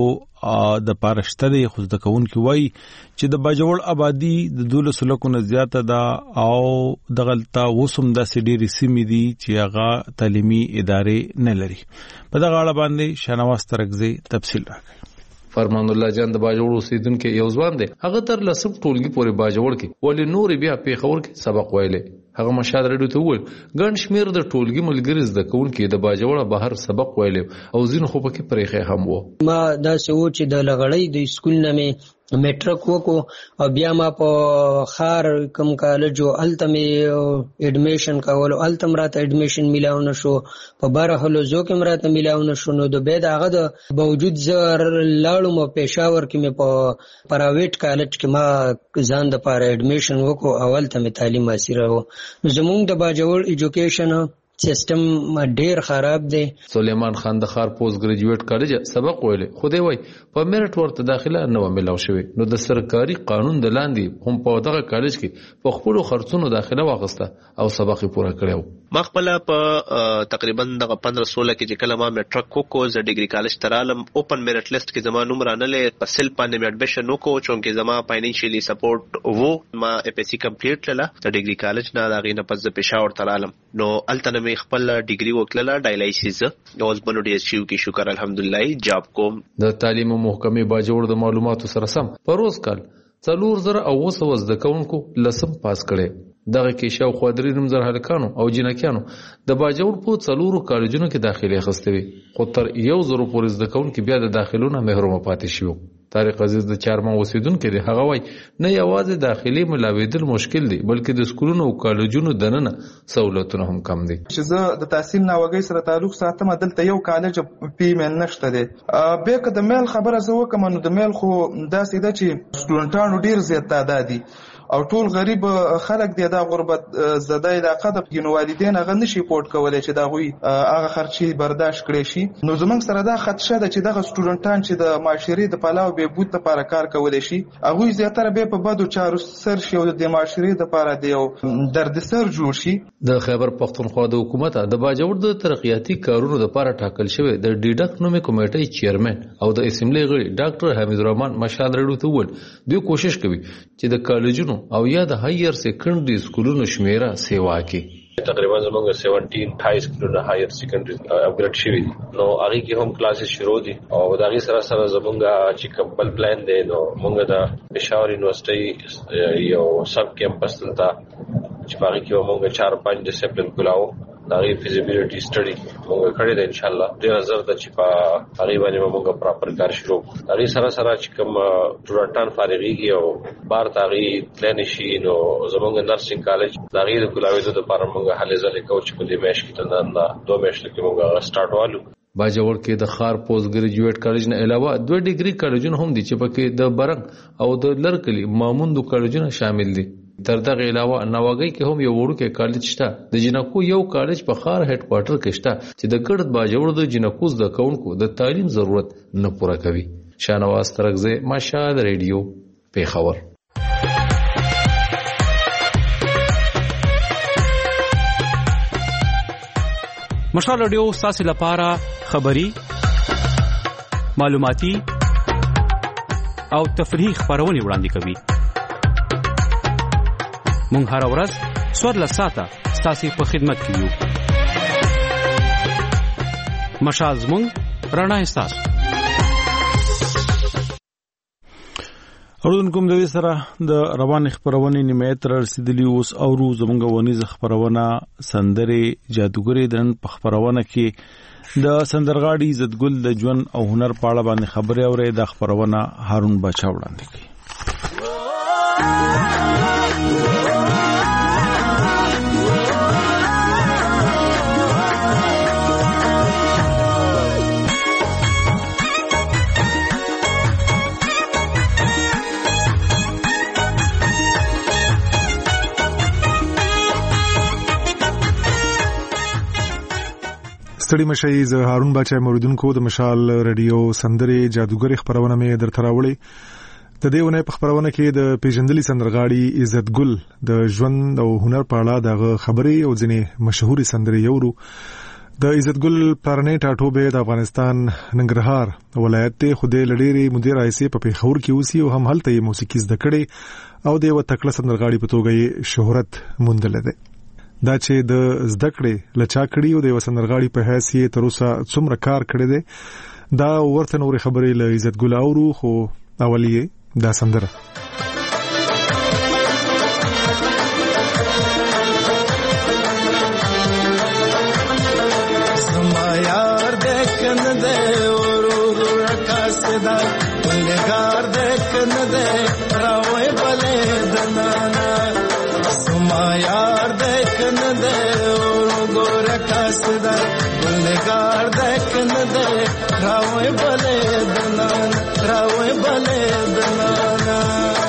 د پارشته دی خو زده کوونکي وایي چې د باجوړ آبادی د دولس لکو نه زیاته ده او دغلته وسم داسې ډېرې سیمې دي چې هغه تعلیمي ادارې نه لري. په دغه اړه باندې شاهنواز ترکزی تفصیل راکړي. فرمان الله جان د باجوړ اوسیدونکو یو ځوان دی. هغه تر لسم ټولګي پورې باجوړ کې ولې نور بیا پیښور کې سبق ویلې. هغه مشاد رډو ته وویل ګڼ شمیر د ټولګي ملګري زده کوونکي د باجوړ بهر سبق ویلې او ځینو خو پکې پرېخې هم وو. ما داسې و چې د لغړی د سکول نه مې میټرک وکړو او بیا ما په خار کوم کالج او الته مې اډمیشن کولو الته مراته اډمیشن میلاو نشو په بره هلوزو کې مراته میلاو نشو نو د بيد هغه د باوجود زر لاړو مې پېښور کې مې په پرایویټ کالج کې ما ځان د پاره اډمیشن وکړو اول ته مې تعلیم حاصل راو. زمونږ د باجوړ ایجوکیشن سیستم ډیر خراب دی. سلیمان خان د خار پوسټ ګریجویټ کالج سبق ویلې خو دی وای په میرټ ورته داخله نه ملاو شوی نو د سرکاري قانون د لاندې هم په دغه کالج کې په خپل خرڅونو داخله واغسته او سبق یې پوره کړو. ما خپل په تقریبا دغه پندرہ سولہ کې چې کله ما میټرک کوکو ز ډیګري کالج ترالم اوپن میرټ لیست کې زما نوم رانلې په سل باندې مې اډمیشن وکړو چونکه زما فاینانشلی سپورټ وو. ما اف اس سی کمپلیټ لله د ډیګري کالج نه دغه نه پس پېښور ترالم نو التنه مې خپل ډیګري وکړه ډایلایسیس اوس بنو ډي اس یو کې شکر الحمدلله جاب کوم. د تعلیم محکمې باجوړ د معلوماتو سره سم په روز کال څلور زره او وسو زده کوونکو لسم پاس کړي. دغه کې شاوخوا درې نیم زره هلکانو او جنکیانو د باجوړ په څلورو کالجونو کې داخلي اخیستې وي خو تر یو زرو پورې زده کوونکي بیا د داخلونو محروم پاتې شوي. طارق عزیز د چارمان اوسیدونکو دی. هغه وایي نه یوازې داخلي ملاویدل مشکل دی بلکې د سکولونو او کالجونو دننه سہولتونه هم کم دي. چې زه د تحصیل ناوګي سره تعلق ساتم دلته یو کالج پیمن نشته دی. به که د میل خبره زه وکم نو د میل خو داسې ده چې سټوډنټانو ډیر زیات تعداد دي او ټول غریب خلک دی دا غربت زده علاقه د پګینو والدین هغه نشي پورت کولای چې دا غوي هغه خرچي برداشت کړي شي. نو زمونږ سره دا خدشه ده چې دغه سټوډنټان چې د معاشري د پلاو به بوت لپاره کار کولای شي هغه زیاتره به په بدو چارو سر شي او د معاشري لپاره دی او درد سر جوړ شي. د خیبر پختونخوا د حکومت د باجوړ د ترقیاتي کارونو لپاره ټاکل شوی د ډیډک نومي کمیټې چیرمن او د اسمبلی غړي ډاکټر حمید الرحمن مشال رډو ته ول دوی کوشش کوي چې د کالجونو او یا د هایر سیکنډري سکولونو شمیره سیوا کې. تقریبا زمونږ سیونټین های سکولونه هایر سیکنډري اپګریډ شوي دي نو هغه کې هم کلاسز شروع دي او د هغې سره سره زمونږ چې کمبل پلان دی نو مونږ د پېښور یونیورسټۍ یو سب کیمپس دلته چې په هغې کې به مونږ چار پنځ ډسپلین کولاو د هغې فیزیبیلیټي سټډي مونږ کړې ده انشاءالله ډېره زر ده چې په هغې باندې به مونږ پراپر کار شروع کړو. د هغې سره سره چې کوم سټوډنټان فارغېږي او بهر ته هغې تللی شي نو زمونږ نرسنګ کالج د هغې د کولاوېدو دپاره مونږ هلې ځلې کوو چې په دې میاشت کې ته نه دوه میاشتو کې مونږ هغه سټارټ والو. باجوړ کې د خار پوسټ ګریجویټ کالج نه علاوه دوه ډیګري کالجونه هم دي چې پکې د برنګ او د لرکلی ماموندو کالجونه شامل دي. تر دغه علاوه نواګي کې هم یو وړوکی کالج شته. د جنکو یو کالج په خار هډ کوارټر کې شته چې د ګډ باجوړ د جنکو زده کوونکو د تعلیم ضرورت نه پوره کوي. شاهنواز ترکزی مشهد ریډیو پیښور. مشال رادیو تاسو لپاره خبري معلوماتي او تفریحي خبرونه وړاندې کوي. مونږ هر ورځ څوارلس ساعته تاسو په خدمت کې یو. مشال زموږ رڼا تاسو. اردن کوم د دې سره د روان خبرونه نیمه تر رسیدلی اوس او روز زموږ ونیز خبرونه سندري جادوګری دن په خبرونه کې د سندرغاړي عزتګل د ژوند او هنر په اړه باندې خبري اوري. د خبرونه هارون بچا وړاندې کوي. ستړي مشي ز هارون بچا موریدونکو د مشال رادیو سندري جادوګری خبرونه مې درته راوړي. د دې ونه په خبرونه کې د پیژندلي سندرغاړي عزتګل د ژوند او هنر په اړه د خبري او ځینې مشهوري سندري یورو. د عزتګل پلارنې ټاټوبه د افغانستان ننګرهار ولایت ته خوده لډيري مدیر رئیس په پیښور کې اوسي او هم هلته موسیقي زده کړي او د یو تکړه سندرغاړي په توګه شهرت موندل دي. دا چې د زده کړې لچا کړي او د وسندرغاړي په حیثیت تر اوسه څومره کار کړی دی دا ورته نورې خبرې له عزتګل اورو. خو اولیه دا سندره سما یار دکن دے ورو رکاس دا ولګار دکن دے راوي بلې دنانا سما یار دکن دے ورو رکاس دا ولګار دکن دے راوي بلې دنانا راوي بلې دنانا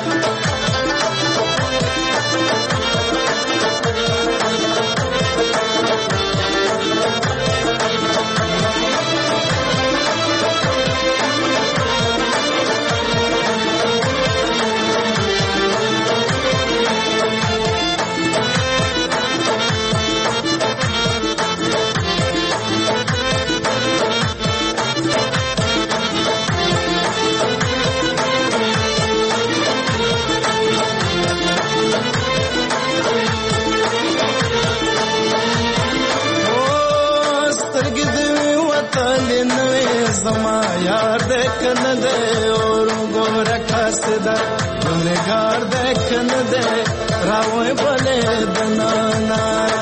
سما یار دکن دے اور گور کاسدا گنگار دکن دے راوے بلے دنانا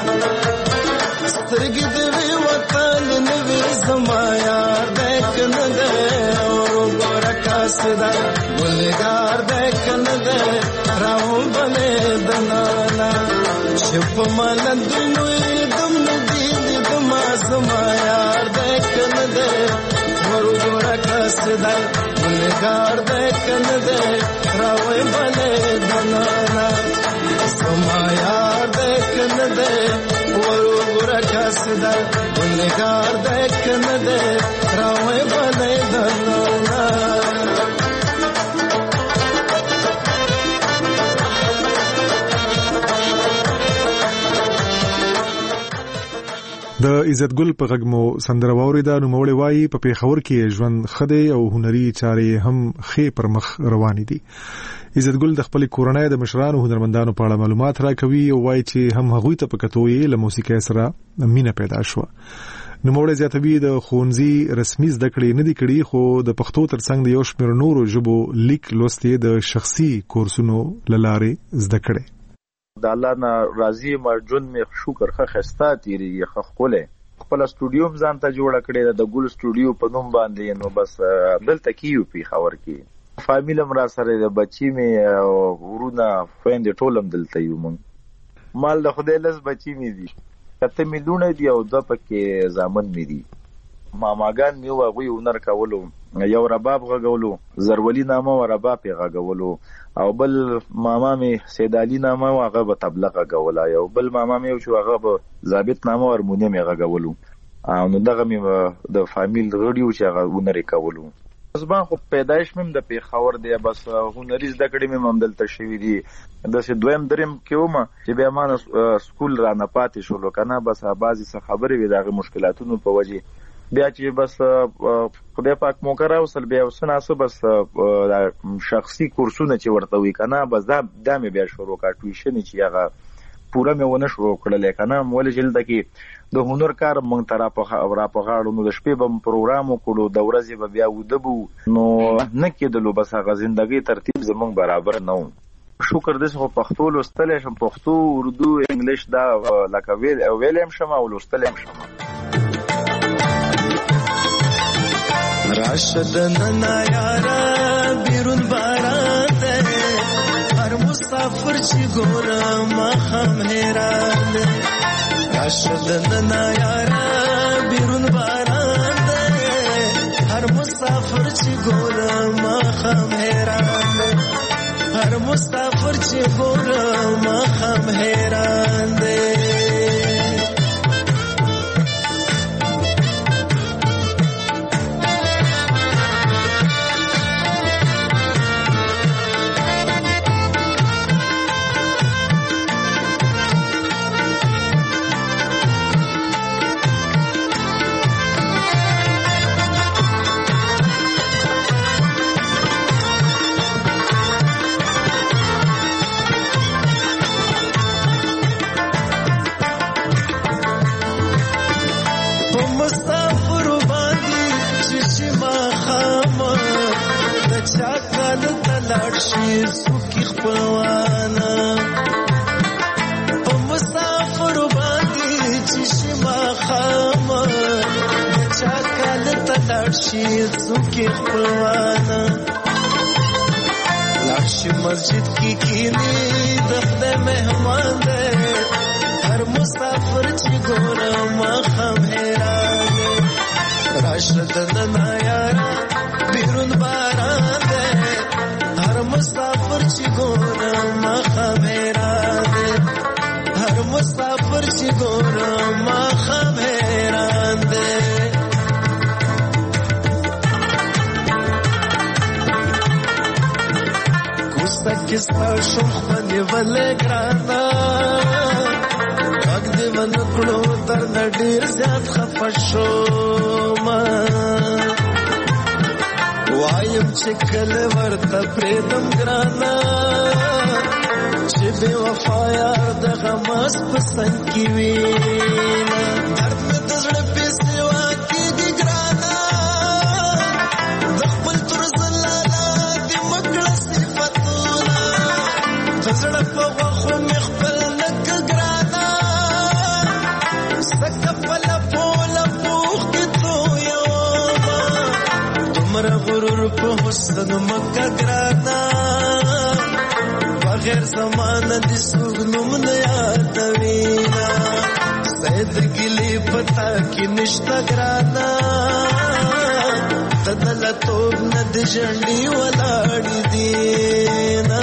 سترګې دې وطن نوې سما یار دکن دے اور گور کاسدا گنگار دکن دے راوے بلې دنانا شپ ملند نوې دم دې دم سما یار دکن دے ورګورا کاسدا ولګار دکن دے راوي بلې دنانا سما یار دکن دے ورګورا کاسدا ولګار دکن دے راوي بلې دنانا د عزتګل په غږمو سندره واوریدا. نو موړې وایي په پیښور کې ژوند خدای او هنري چارې هم خې پر مخ روان دي. عزتګل د خپل کورنۍ د مشرانو هنرمندانو په اړه معلومات راکوي او وایي چې هم هغوی ته په کتوې له موسیقۍ سره مینه پیدا شو. نو موړې زیاتوي د خونځي رسمي زده کړې نه دي کړې خو د پښتو ترڅنګ د یو شمېر نورو ژبو لیک لوستې د شخصي کورسونو لاره زده کړې. د الله نه راضي مرجون می شکر خه خستا تیری خه خوله خپل سټوډیو ځان ته جوړ کړی د ګل سټوډیو په نوم باندې. نو بس دلته کیو پی خبر کی فامیل مرا سره د بچی می ورونه فیند ټولم دلته یو مون مال د خدای لز بچی می دي کته میلیونه دی او د پکې زامن می دي ماماګان می وغوی ونر کولو یو رباب غغولو زرولی نامه و رباب غغولو او بل ماما می سید علی نامه و هغه په تبلغ غولا یو بل ماما می چې هغه په ضابط نامه ورمونه می غغولو او نو دغه می د فامیل غړیو چې هغه ونر کولو زما خو پیدایش مم د پیښور دی بس هنري زده کړې مم دلته شوې دي د سې دویم دریم کې ومه چې بیا ما سکول را نه پاتې شولو کنه بس بعضی څه خبرې وي دغه مشکلاتونو په وجه بیا چې بس خدای پاک موقع راوصل بیا وسناسه بس شخصي کورسونه چې ورته وي کنه بس دا د مې بیا شروع کا ټیوشن چې هغه پورا مې ونه شروع کړل کنه مول جلد کې د هنر کار مونږ تر په را په غاړو نو د شپې به پروګرام وکړو د ورځې به بیا ودبو نو نه کېدلو بس هغه ژوندۍ ترتیب زمونږ برابر نه و شکر دې خو پښتو لوستل شم پښتو اردو انګلیش دا لکه ویل ویلم شم او لوستل شم راشد ننا یارا بیرون باران ده هر مسافر چی ګورم مخم حیران ده راشد ننا یارا بیرون باران ده هر مسافر چی ګورم مخم حیران ده هر مسافر چی ګورم مخم حیران ده شي سوکي خپلوانا په مسافر باندې چې شما خام چا کال تلړ شي سوکي خپلوانا لاشي مسجد کې کینی د خدای مهمان ده هر مسافر چې ګورم خام حیران راشد ننا یارا بیرون باران ده هر مسافر چې ګورم مخم حیران ده هر مسافر چې ګورم مخم حیران ده کوستا کستا شوخ باندې ولې ګرانا وخت دې من کړو تر ډیر زیات خفه شوم وایم چې کله ورته پریدم ګرانا چې بے وفا یار د غماس پسند کی وینا درد مې د زړه په سیوا کې دی ګرانا د خپل طرز لاله د مکړه صفاتونه د زړه په واخو مې خپل نک ګرانا سکه په پوله پوخ کې تو یو تمر غرور په حسن مکه ګرانا بغیر زمانه د سوګنوم نه یادوینا سید ګلی پتا کې نشتا ګرانا تدل توب نه د جنډي ولاړ دینا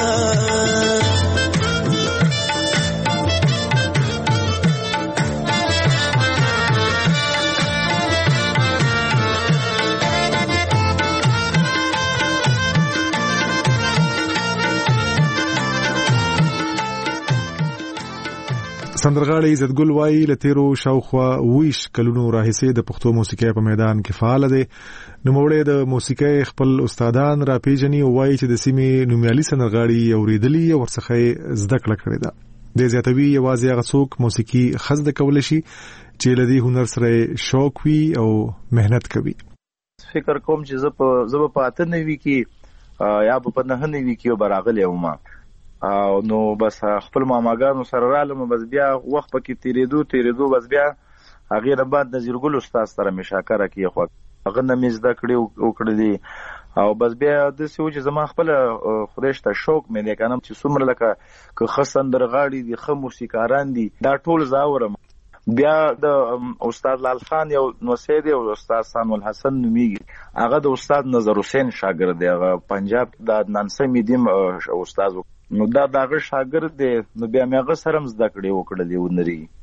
سندرغاړي عزت ګل وایي لتیرو شاوخوا ویش کلونو راهیسې د پښتو موسیقۍ په میدان کې فعال دي نو موړې د موسیقۍ خپل استادان را پیژني او وایي چې د سیمې نومیالي سندرغاړي اوریدلي او ورڅخه زده کړه کړې ده د زیاتوي یوازې هغه څوک موسیقي خزد کول شي چې لدی هنر سره شوق وي او مهنت کوي فکر کوم چې زه په زه په اته نوي کې یا په نه نوي کې براغلی ومه او نو بس خپل ماماګانو سره رالم بس بیا وخت پکې تیریدو تیریدو بس بیا هغه نه بعد نذیر ګل استاد سره مشاکره کې خو هغه نه مې زده کړې او کړلې او بس بیا د څه چې زما خپل خدای ته شوق مې نه کنم چې څومره لکه که خسندر غاړي دي خه موسیقاران دي دا ټول زاورم بیا د استاد لال خان یو نوسید او استاد سام الحسن نومیږي هغه د استاد نظر حسین شاګرد دی هغه پنجاب د نانسه میدیم استاد نو دا دغه شاګرد دی نو بیا مې هغه سره زده کړې وکړلې ونري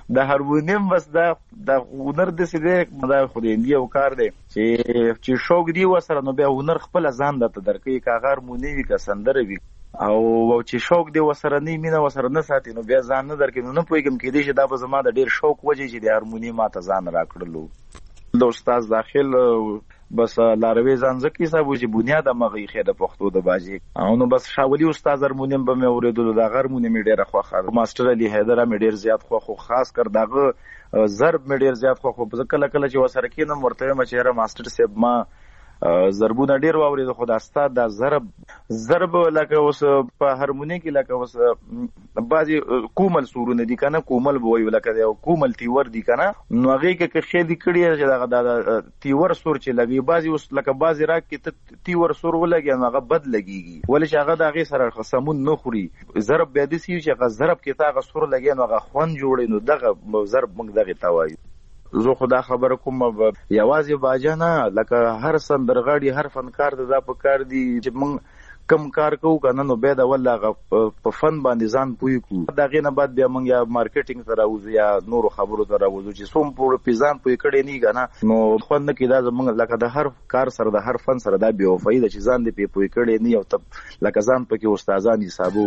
د هارمونیم بس دا د هنر د سیده دا خو د اندیو کار دی چې چې شوق دی وسره نو بیا هنر خپل ځان د درکې کا هارمونی وی کا سندره وی او چې شوق دی وسره نه مینه وسره نه ساتي نو بیا ځان نه درکې نو نه پوهیږم کې دی چې دا به زما د ډیر شوق وجه چې د هارمونی ماته ځان راکړلو د استاد داخل بس لاروي ځان ځکه صاحب چې بنیاد مغه خې د پښتو د باجی او نو بس شاولي استاد هارمونیم به مې اوریدل د هارمونیم ډیره خوخه ماستر علي حیدر مې ډیر زیات خو خاص کر دغه ضرب مې ډیر زیات خو په کله کله چې وسره کینم ورته مې چیرې ماستر صاحب ما ضربونه ډیر واوري د خدا استاد د ضرب ضرب لکه اوس په هارمونی کې لکه اوس بعضي کومل سورونه دي کنه کومل وایو لکه یو کومل تیور دي کنه نو هغه کې که خېدي کړي چې دا تیور سور چې لګي بعضي اوس لکه بعضي راک کې تیور سور ولګي نو هغه بد لګيږي ولې چې هغه د هغه سره خصمون نه خوري ضرب بیا د سی چې هغه ضرب کې تا هغه سور لګي نو هغه خون جوړي نو دغه ضرب موږ دغه توایو زه خدا خبره کوم یوازې باجانه لکه هر سندرغاړي هر فنکار د دا په کار دی چې موږ کم کار کوو کنه نو به دا والله په فن باندې ځان پوي کو دا غینه بعد بیا موږ یا مارکیټینګ ته راوځو یا نور خبرو ته راوځو چې سوم په پیزان پوي کړي نه کنه نو خو نه کیدا زموږ لکه د هر کار سره د هر فن سره دا بیا وفایده چې ځان دې پوي کړي نه او ته لکه ځان پکې استادان حسابو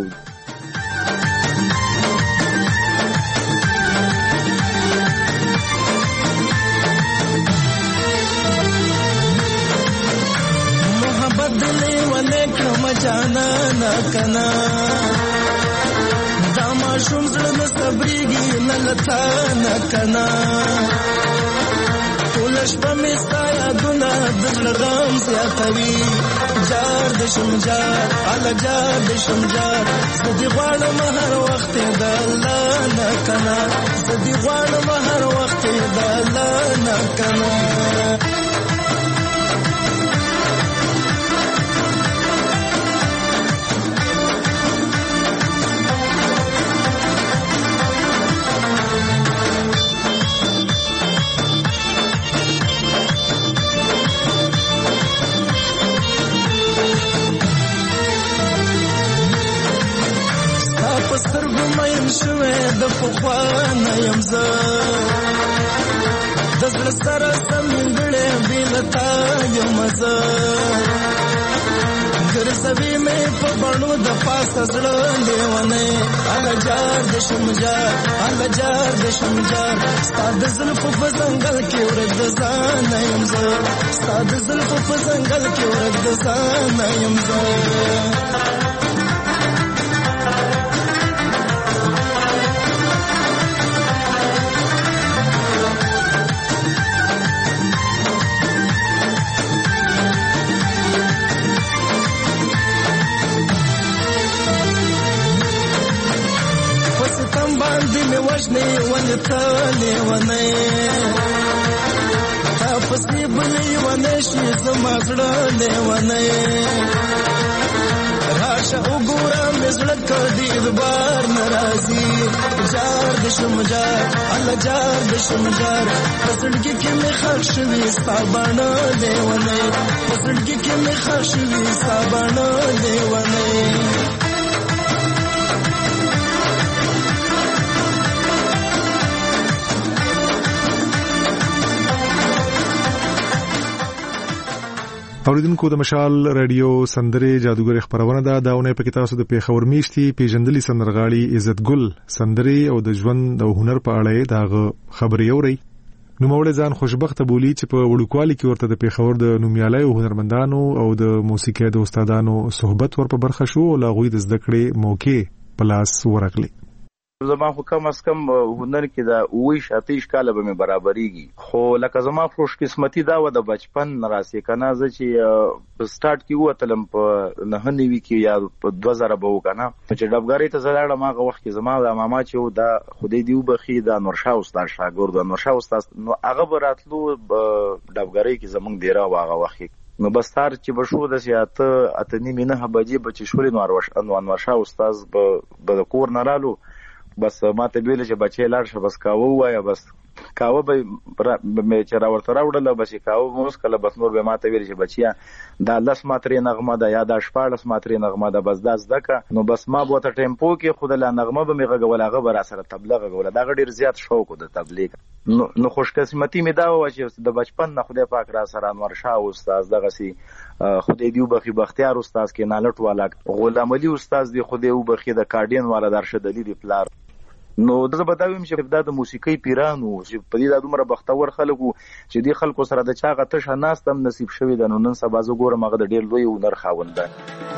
جانا نا کنا دا ماشوم زړه نه صبرېږي نه لتا نه کنا ټوله شپه مې ستا یادونه د زړه غم زیاتوي جار د شم جار هله جار د شم جار زه دې غواړم هر وخت د الله نه کنا زه دې غواړم هر وخت د الله نه کنا شوه د پخوانه یم زه د زړه سره سم نیمګړی بېلتا یم زه ګرځوي مې په بڼو د پاسه زړه لیونی هله جار د شم جار هله جار د شم جار ستا د زلفو په ځنګل کې ورک د ځانه یم زه ستا د زلفو په ځنګل کې ورک د ځانه یم زه وجني ونتالي وني تفسي بلي ونشي زما زړه وني راشه وګوره مزړه کدي دبار ناراضي جار د شمجار الله جار د شمجار پسړګي کې مې خښ وي ستابانه دی وني پسړګي کې مې خښ وي ستابانه دی وني اوریدونکو د مشال رادیو سندره جادوګر خبرونه ده داونه په کتابو د پیښور میشتي پیژندلي سندرغاړي عزت ګل سندره او د ژوند او هنر په اړه داغه خبري اوري نو موږ ځان خوشبخته بولی چې په وړوکوالي کې ورته د پیښور د نومیالي او هنرمندانو او د موسیقي د استادانو صحبت ور په برخه شو او لاغوي د زده کړې موقع پلاس ورغلی زما خو کم از کم هنر کې دا وې شاتیش کاله به مې برابرېږي خو لکه زما خوش قسمتي دا و د بچپن راسي کنه زه چې سٹارټ کې وتلم په نه نوي کې یا په دوه زره به وکنه چې ډبګاری ته زړم هغه وخت کې زما د ماما چې دا خدای دی وبخي دا نورشاه استاد شاګرد نورشاه استاد نو هغه براتلو ډبګاری کې زمونږ ډیره واغه وخت نو بس تر چې بشو د سیاته اتنی مینه بجې بچ شولې نو اروش انوان ورشاه استاد به د کور نه رالو بس ماته ویل چې بچی لاړ شه بس کاوه وایا بس کاوه به مې چې راورته راوړله بس یې کاوه به اوس کله بس نور به ما ته ویل چې بچیا دا لس ماترې نغمه ده یا دا شپاړس ماترې نغمه ده بس دا زده که نو بس ما به ورته ټیمپو کې خو د لا نغمه به مې غږول هغه به راسره تبله غږوله د هغه ډېر زیات شوق و د تبلیغ نو خوشقسمتي مې دا وه چې د بچپن نه خدای پاک راسره انور شاه استاز دغسې خدای دې وبخي بختیار استاز کې نالټ والا غلام علي استاز دې خدای وبخي د کارډین والا د ارشد علي دې پلار نو زه به دا ویم چې دا د موسیقۍ پیران وو چې په دې دا دومره بختور خلک وو چې دې خلکو سره د چا هغه تشه ناسته هم نصیب شوې ده نو نن سبا زه ګورم هغه د ډېر لوی هنر خاوند ده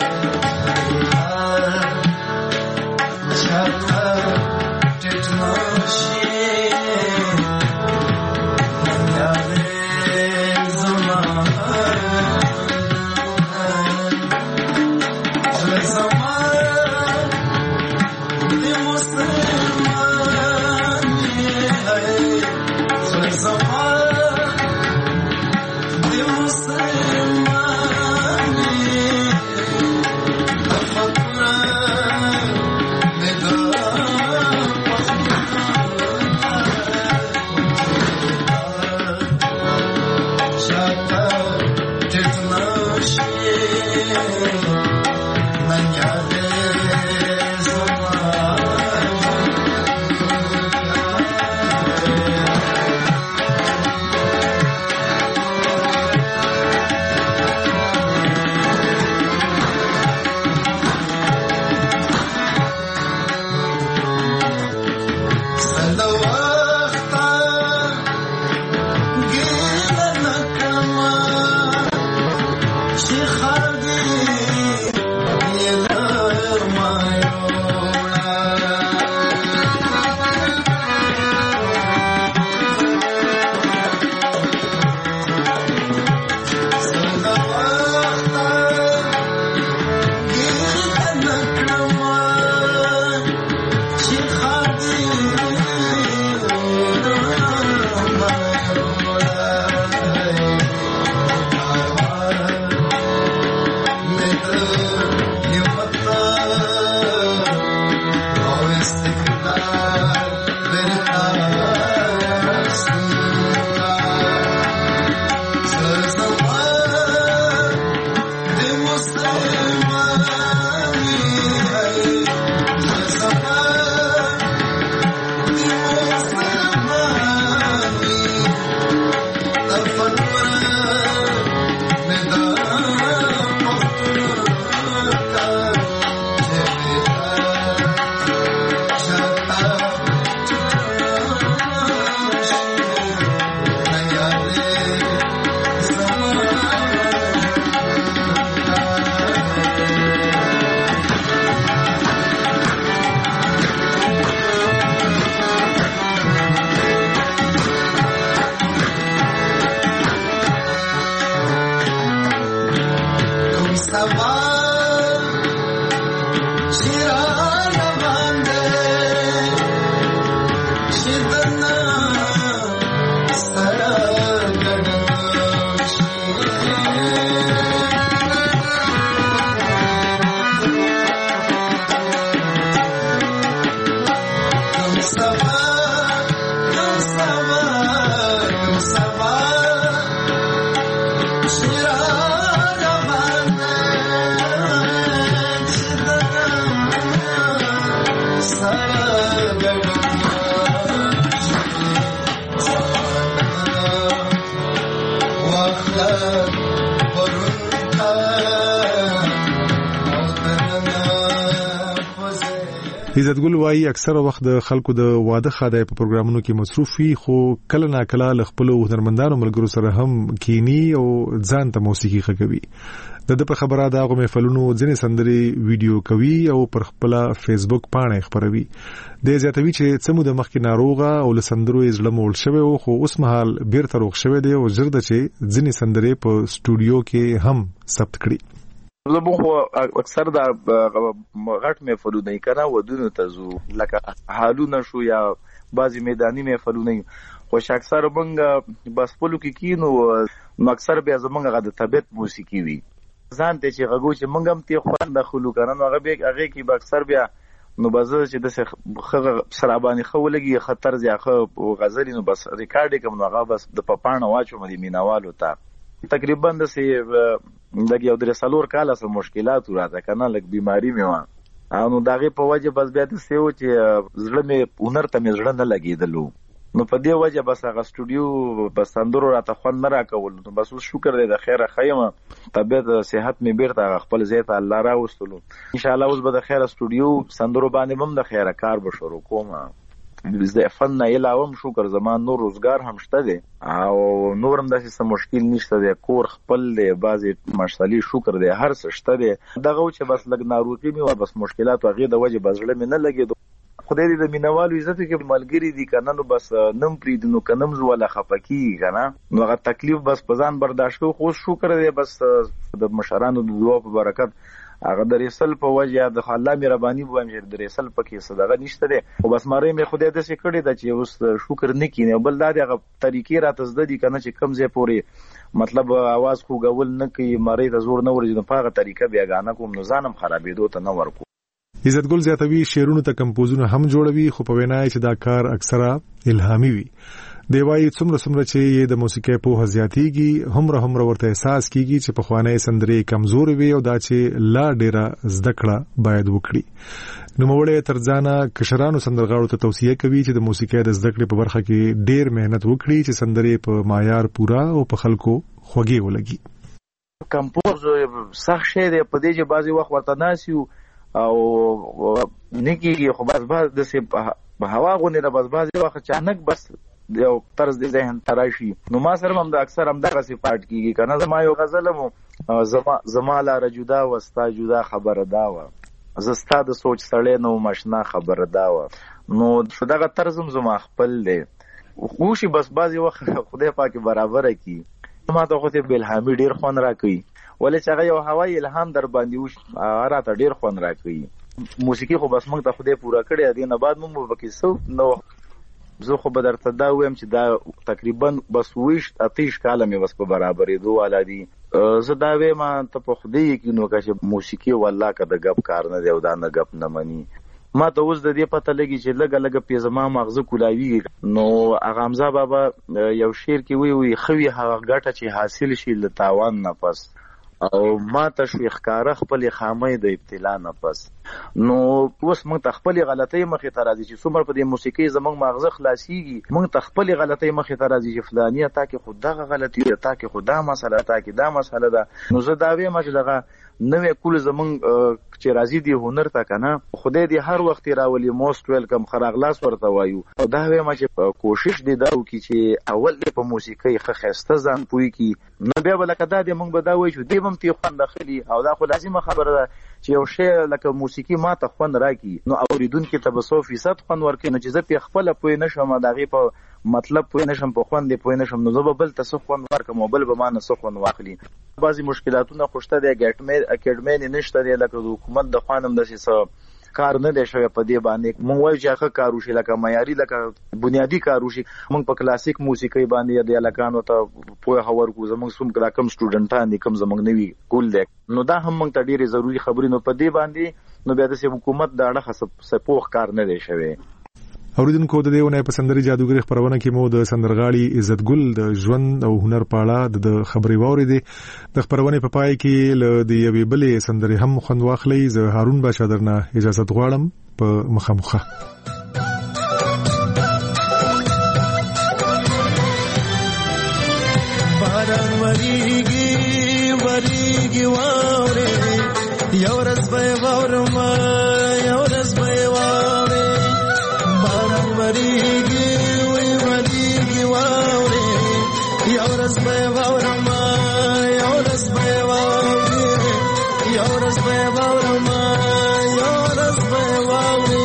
عزت ګل وايي اکثره وخت د خلکو د واده خاده په پروګرامونو کې مصروف وي خو کله نا کله ل خپل هنرمندانو ملګرو سره هم کینی او ځان ته موسیقي خګوي د د په خبره دا غو محفلونو ځنې سندري ویډیو کوي او پر خپل فیسبوک باندې خبروي د زیاتوي چې څمو د مخکې ناروغه او ل سندرو یې مول شوی او خو اوس مهال بیرته روغ شوی دی او زرد چې ځنې سندري په سټوډیو کې هم ثبت کړي زموږ خو اکثر دا غټ محفلونه یې کنه ودونو ته زو لکه حالونه شو یا بعضی میداني محفلونه خو اکثر مونږ بس پلو کې کینو نو اکثر بیا زمونږ غد طبيعت موسیقي وي ځان ته چې غږو چې مونږ هم تی خوان دخلو کنه نو هغه به هغه کې اکثر بیا نو بزه چې د خغه سرابانی خولګي خطر ځاخه غزل نو بس ریکارډ کوم نو هغه بس د پپانه واچو مې مینوالو ته تقریبا د سي د یو درې سالور کاله سم مشکلات راته کنه لک بیماری مې و نو داغه په وجه بس بیا د سیو چې زړه مې هنر ته مې زړه نه لګیدلو نو په دې وجه بس هغه سټوډیو بس اندرو راته خوند نه راکول نو بس شکر دې د خیره خیمه طبيعت صحت مې بیرته خپل ځای ته الله راوستلو ان شاء الله اوس به د خیره سټوډیو سندرو باندې هم د خیره کار به شروع کوم زه فن نه علاوه شکر زمان نور روزګار هم شته دي او نور هم داسې مشکل نشته دي کور خپل دي بعضي مشالي شکر دي هر څه شته دي دغه چې بس لګ ناروغي مې و بس مشکلات واغې د وجه بزړه مې نه لګي خدای دې د مینوالو عزت کې ملګری دي کنه نو بس نم پرې نو کنم زو ولا خفکی کنه نو هغه تکلیف بس پزان برداشت خو شکر دې بس د مشرانو د دعا په برکت هغه د رسل په وجه د الله مهرباني بوم چې د رسل پکې صدقه نشته دي او بس ماره مې خدای دې څه کړی دا چې اوس شکر نه کینې بل دا دغه طریقې راته زده دي کنه چې کم ځای پوري مطلب आवाज خو غول نه کوي ماره د زور نه ورځي په هغه طریقه بیا غانه کوم نو ځانم خرابېدو ته نه ورکو عزتګل زیاتوي شعرونو ته کمپوزونه هم جوړوي خو په وینا چې دا کار اکثره الهامي وي دی وايي څومره څومره چې د موسیقي په هزياتيږي همره همره ورته احساس کیږي چې په خوانې سندري کمزور وي او دا چې لا ډیره زدکړه باید وکړي نو موړې ترځانه کشرانو سندرغاړو ته توصيه کوي چې د موسیقي د زدکړې په برخه کې ډیر مهنت وکړي چې سندري په معیار پورا او په خلکو خوږي ولګي کمپوز سخت شی دی په دې چې بعضي وخت ورته ناسیو او نګي خو بس بس د سه په هوا غونې را بس بس یو اچانک بس یو طرز د ذهن تراشي نو ما سره هم د اکثر هم دغه صفات کیږي کنه زما یو غزل مو زما زما لا رجودا وستا جدا خبره دا و زستا د سوچ سړې نو مشنا خبره دا و نو دغه طرز زما خپل دی خوشي بس بازي وخت خدای پاک برابر کی ما ته خو ته بلهامي ډیر خون راکوي ولې چې هغه یو هوایي الهام در باندې وش راته ډیر خون راکوي موسیقي خو بس موږ ته خدای پورا کړی دی نه بعد موږ وکړو سو نو زه خو به درته دا وایم چې دا تقریبا بس ویش اتیش کاله مې بس په برابرې دوه ولادي زه دا وایم ته په خدای کې نو چې موسیقي والله که د غب کار نه دی او دا نه غب نه مني ما ته اوس د دې پته لګي چې لګه لګه پیزما مغزه کولاوي نو اغه حمزه بابا یو شعر کې وی وی خوي هغه ګټه چې حاصل شي له تاوان نه پس او ما ته شو ښکارا خپل خامې د ابتلا نه پس نو اوس موږ ته خپل غلطۍ مخې ته راځي چې څومره په دې موسیقي زموږ مغزه خلاصيږي موږ ته خپل غلطۍ مخې ته راځي چې فلانیه تا کې خود دغه غلطي تا کې خود دا مسله تا کې دا مسله ده نو زه دا وایم چې دغه نوې کول زمونږ چې راځي دی هنر ته کنه خدای دې هر وخت راولي موست ویلکم خراغلاس ورته وایو او دا وایم چې کوشش دې دا وکړي چې اول دې په موسیقي ښه خسته ځان پوي کی نو بیا ولکه دا دې موږ به دا وایو چې دې هم تی خوند اخلي او دا خو لازمه خبره ده چې یو شی لکه موسیقي ما ته خوند راکړي نو اوریدونکو ته به سو فیصد خوند ورکړي نو چې زه په خپل پوي نشم دغه په مطلب پوي نشم په خوند پوي نشم نو زه بل ته خوند ورکم او بل به ما نه خوند واخلي بعضی مشکلاتونه خوشته دي اکیډمي اکیډمي نشته دی لکه د حکومت د خوانم د څه کار نه دی شوی په دې باندې مونږ وایو چې هغه کار وشي لکه معیاري لکه بنیادی کار وشي مونږ په کلاسیک موسیقي باندې د الکانو ته پوهه خبر کو زمونږ سوم کلا کم سټوډنټان دي کم زمونږ نوي کول دي نو دا هم مونږ ته ډیره ضروری خبرې نو په دې باندې نو بیا د حکومت دا اړه سپوخ کار نه دی شوی اوریدونکو د دیونه په سندري جادوګری خبرونه کې مو د سندرغاړي عزتګل د ژوند او هنر په اړه د خبري ووري دي د خبرونه په پای کې ل د یوې بلې سندري هم خوند واخلي زه هارون باشا درنه اجازه غواړم په مخامخه باران وریږي وریږي واره یو ورځ به وورم یو ورځ به واره باران وریږي وی وریږي واره یو ورځ به وورم یو ورځ به واره یو ورځ به وورم یو ورځ به واره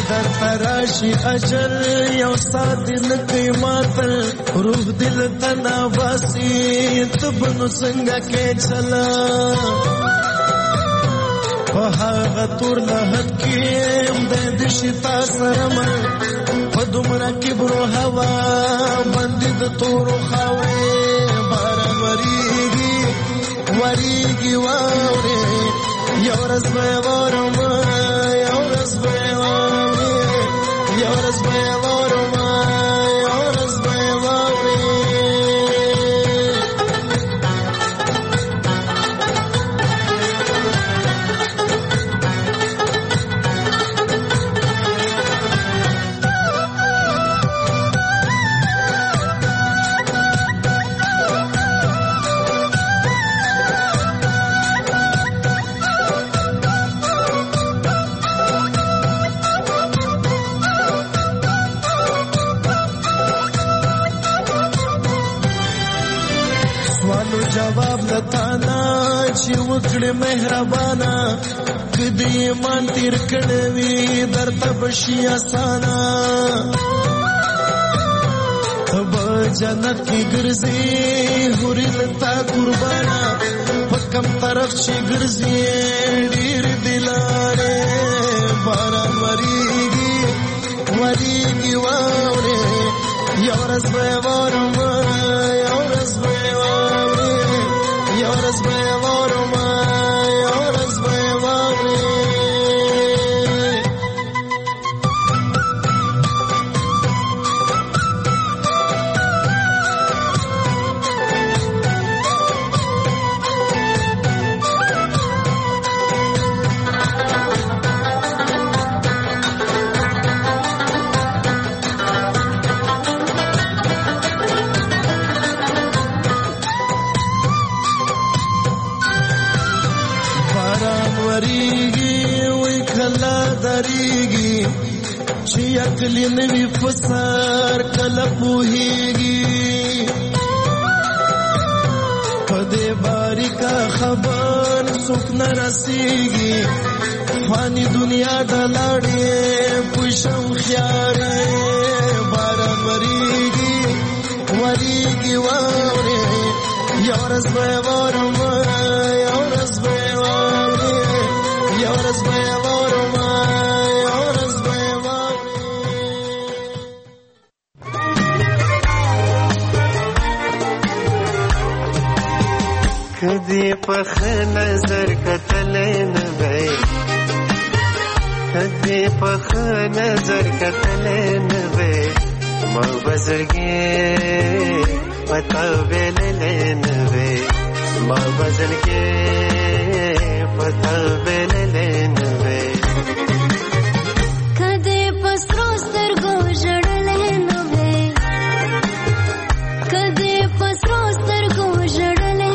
در تراشی اجل یو سات نکی ماتل روح دل تناباسی تبنو سنگا کے چلا وهاغه تور لهد کې د دشتا سرمن په دومره کبرو هوا باندې د تور خاوي باران وریږي وریږي واوري یو ورځ به ورم یو ورځ به ورم یو ورځ به ورم یو ورځ به واوري جواب لتانا چې وکړې مهربانا کدی ایمان تیر کړوي درته بشي اسانا تب جنت کی ګرځي هوري لتا قربانا په کوم طرف چې ګرځي ډیر دلاره باران وریږي وریږي واوري یو ورځ به ورم یو ورځ به Yours by water, my yours by water. چې عقل نوی فسار کله پوهیږي په دې باریکا خبر څوک نه رسیږي فانی دنیا د لاړې پوښو خیاره باران وریږي وریږي واوري یو ورځ به ورم یو ورځ به واوري یو ورځ به ورم کدی پخ نظر کتلې نه وې کدی پخ نظر کتلې نه وې ما بزرګې پتا ویلې نه وې ما بزرګې پتا ویلې نه وې کدی پسرو سترګو جړلې نه وې کدی پسرو سترګو جړلې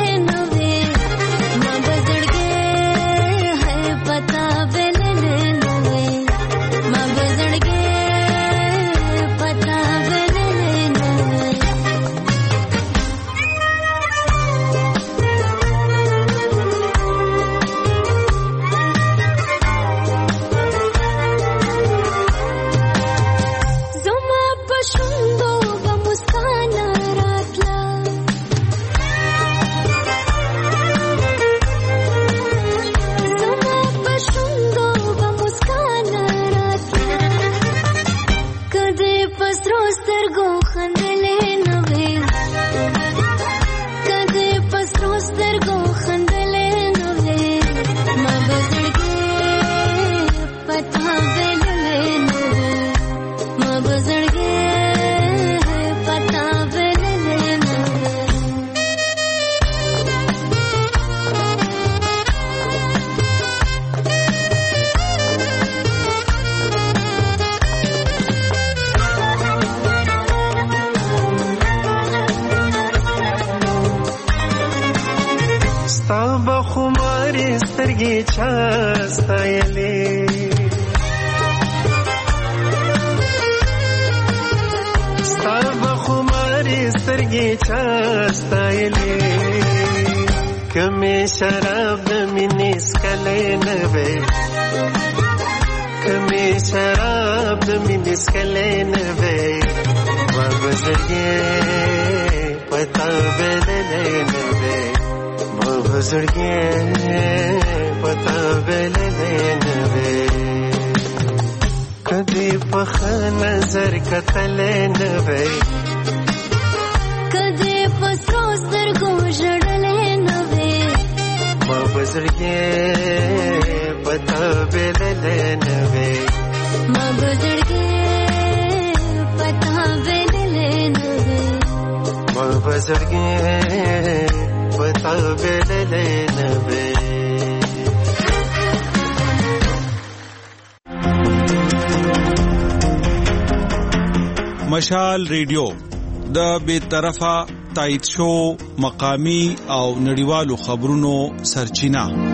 کمی شراب منیس کلی نوے کمی شراب هیڅ کله نه وي ما بزرګي پتا بدلې نه وي ما بزرګي پتا بدلې نه وي کدی په نظر کتل نه وي کدی په ستر کو جړل نه وي ما بزرګي پتا بدلې نه وي ما بزرګي پتا بدلې نه وي ما بزرګي پتا بدلې نه وي مشال ریډیو د بے طرفه تایید شو مقامی او نړیوالو خبرونو سرچینه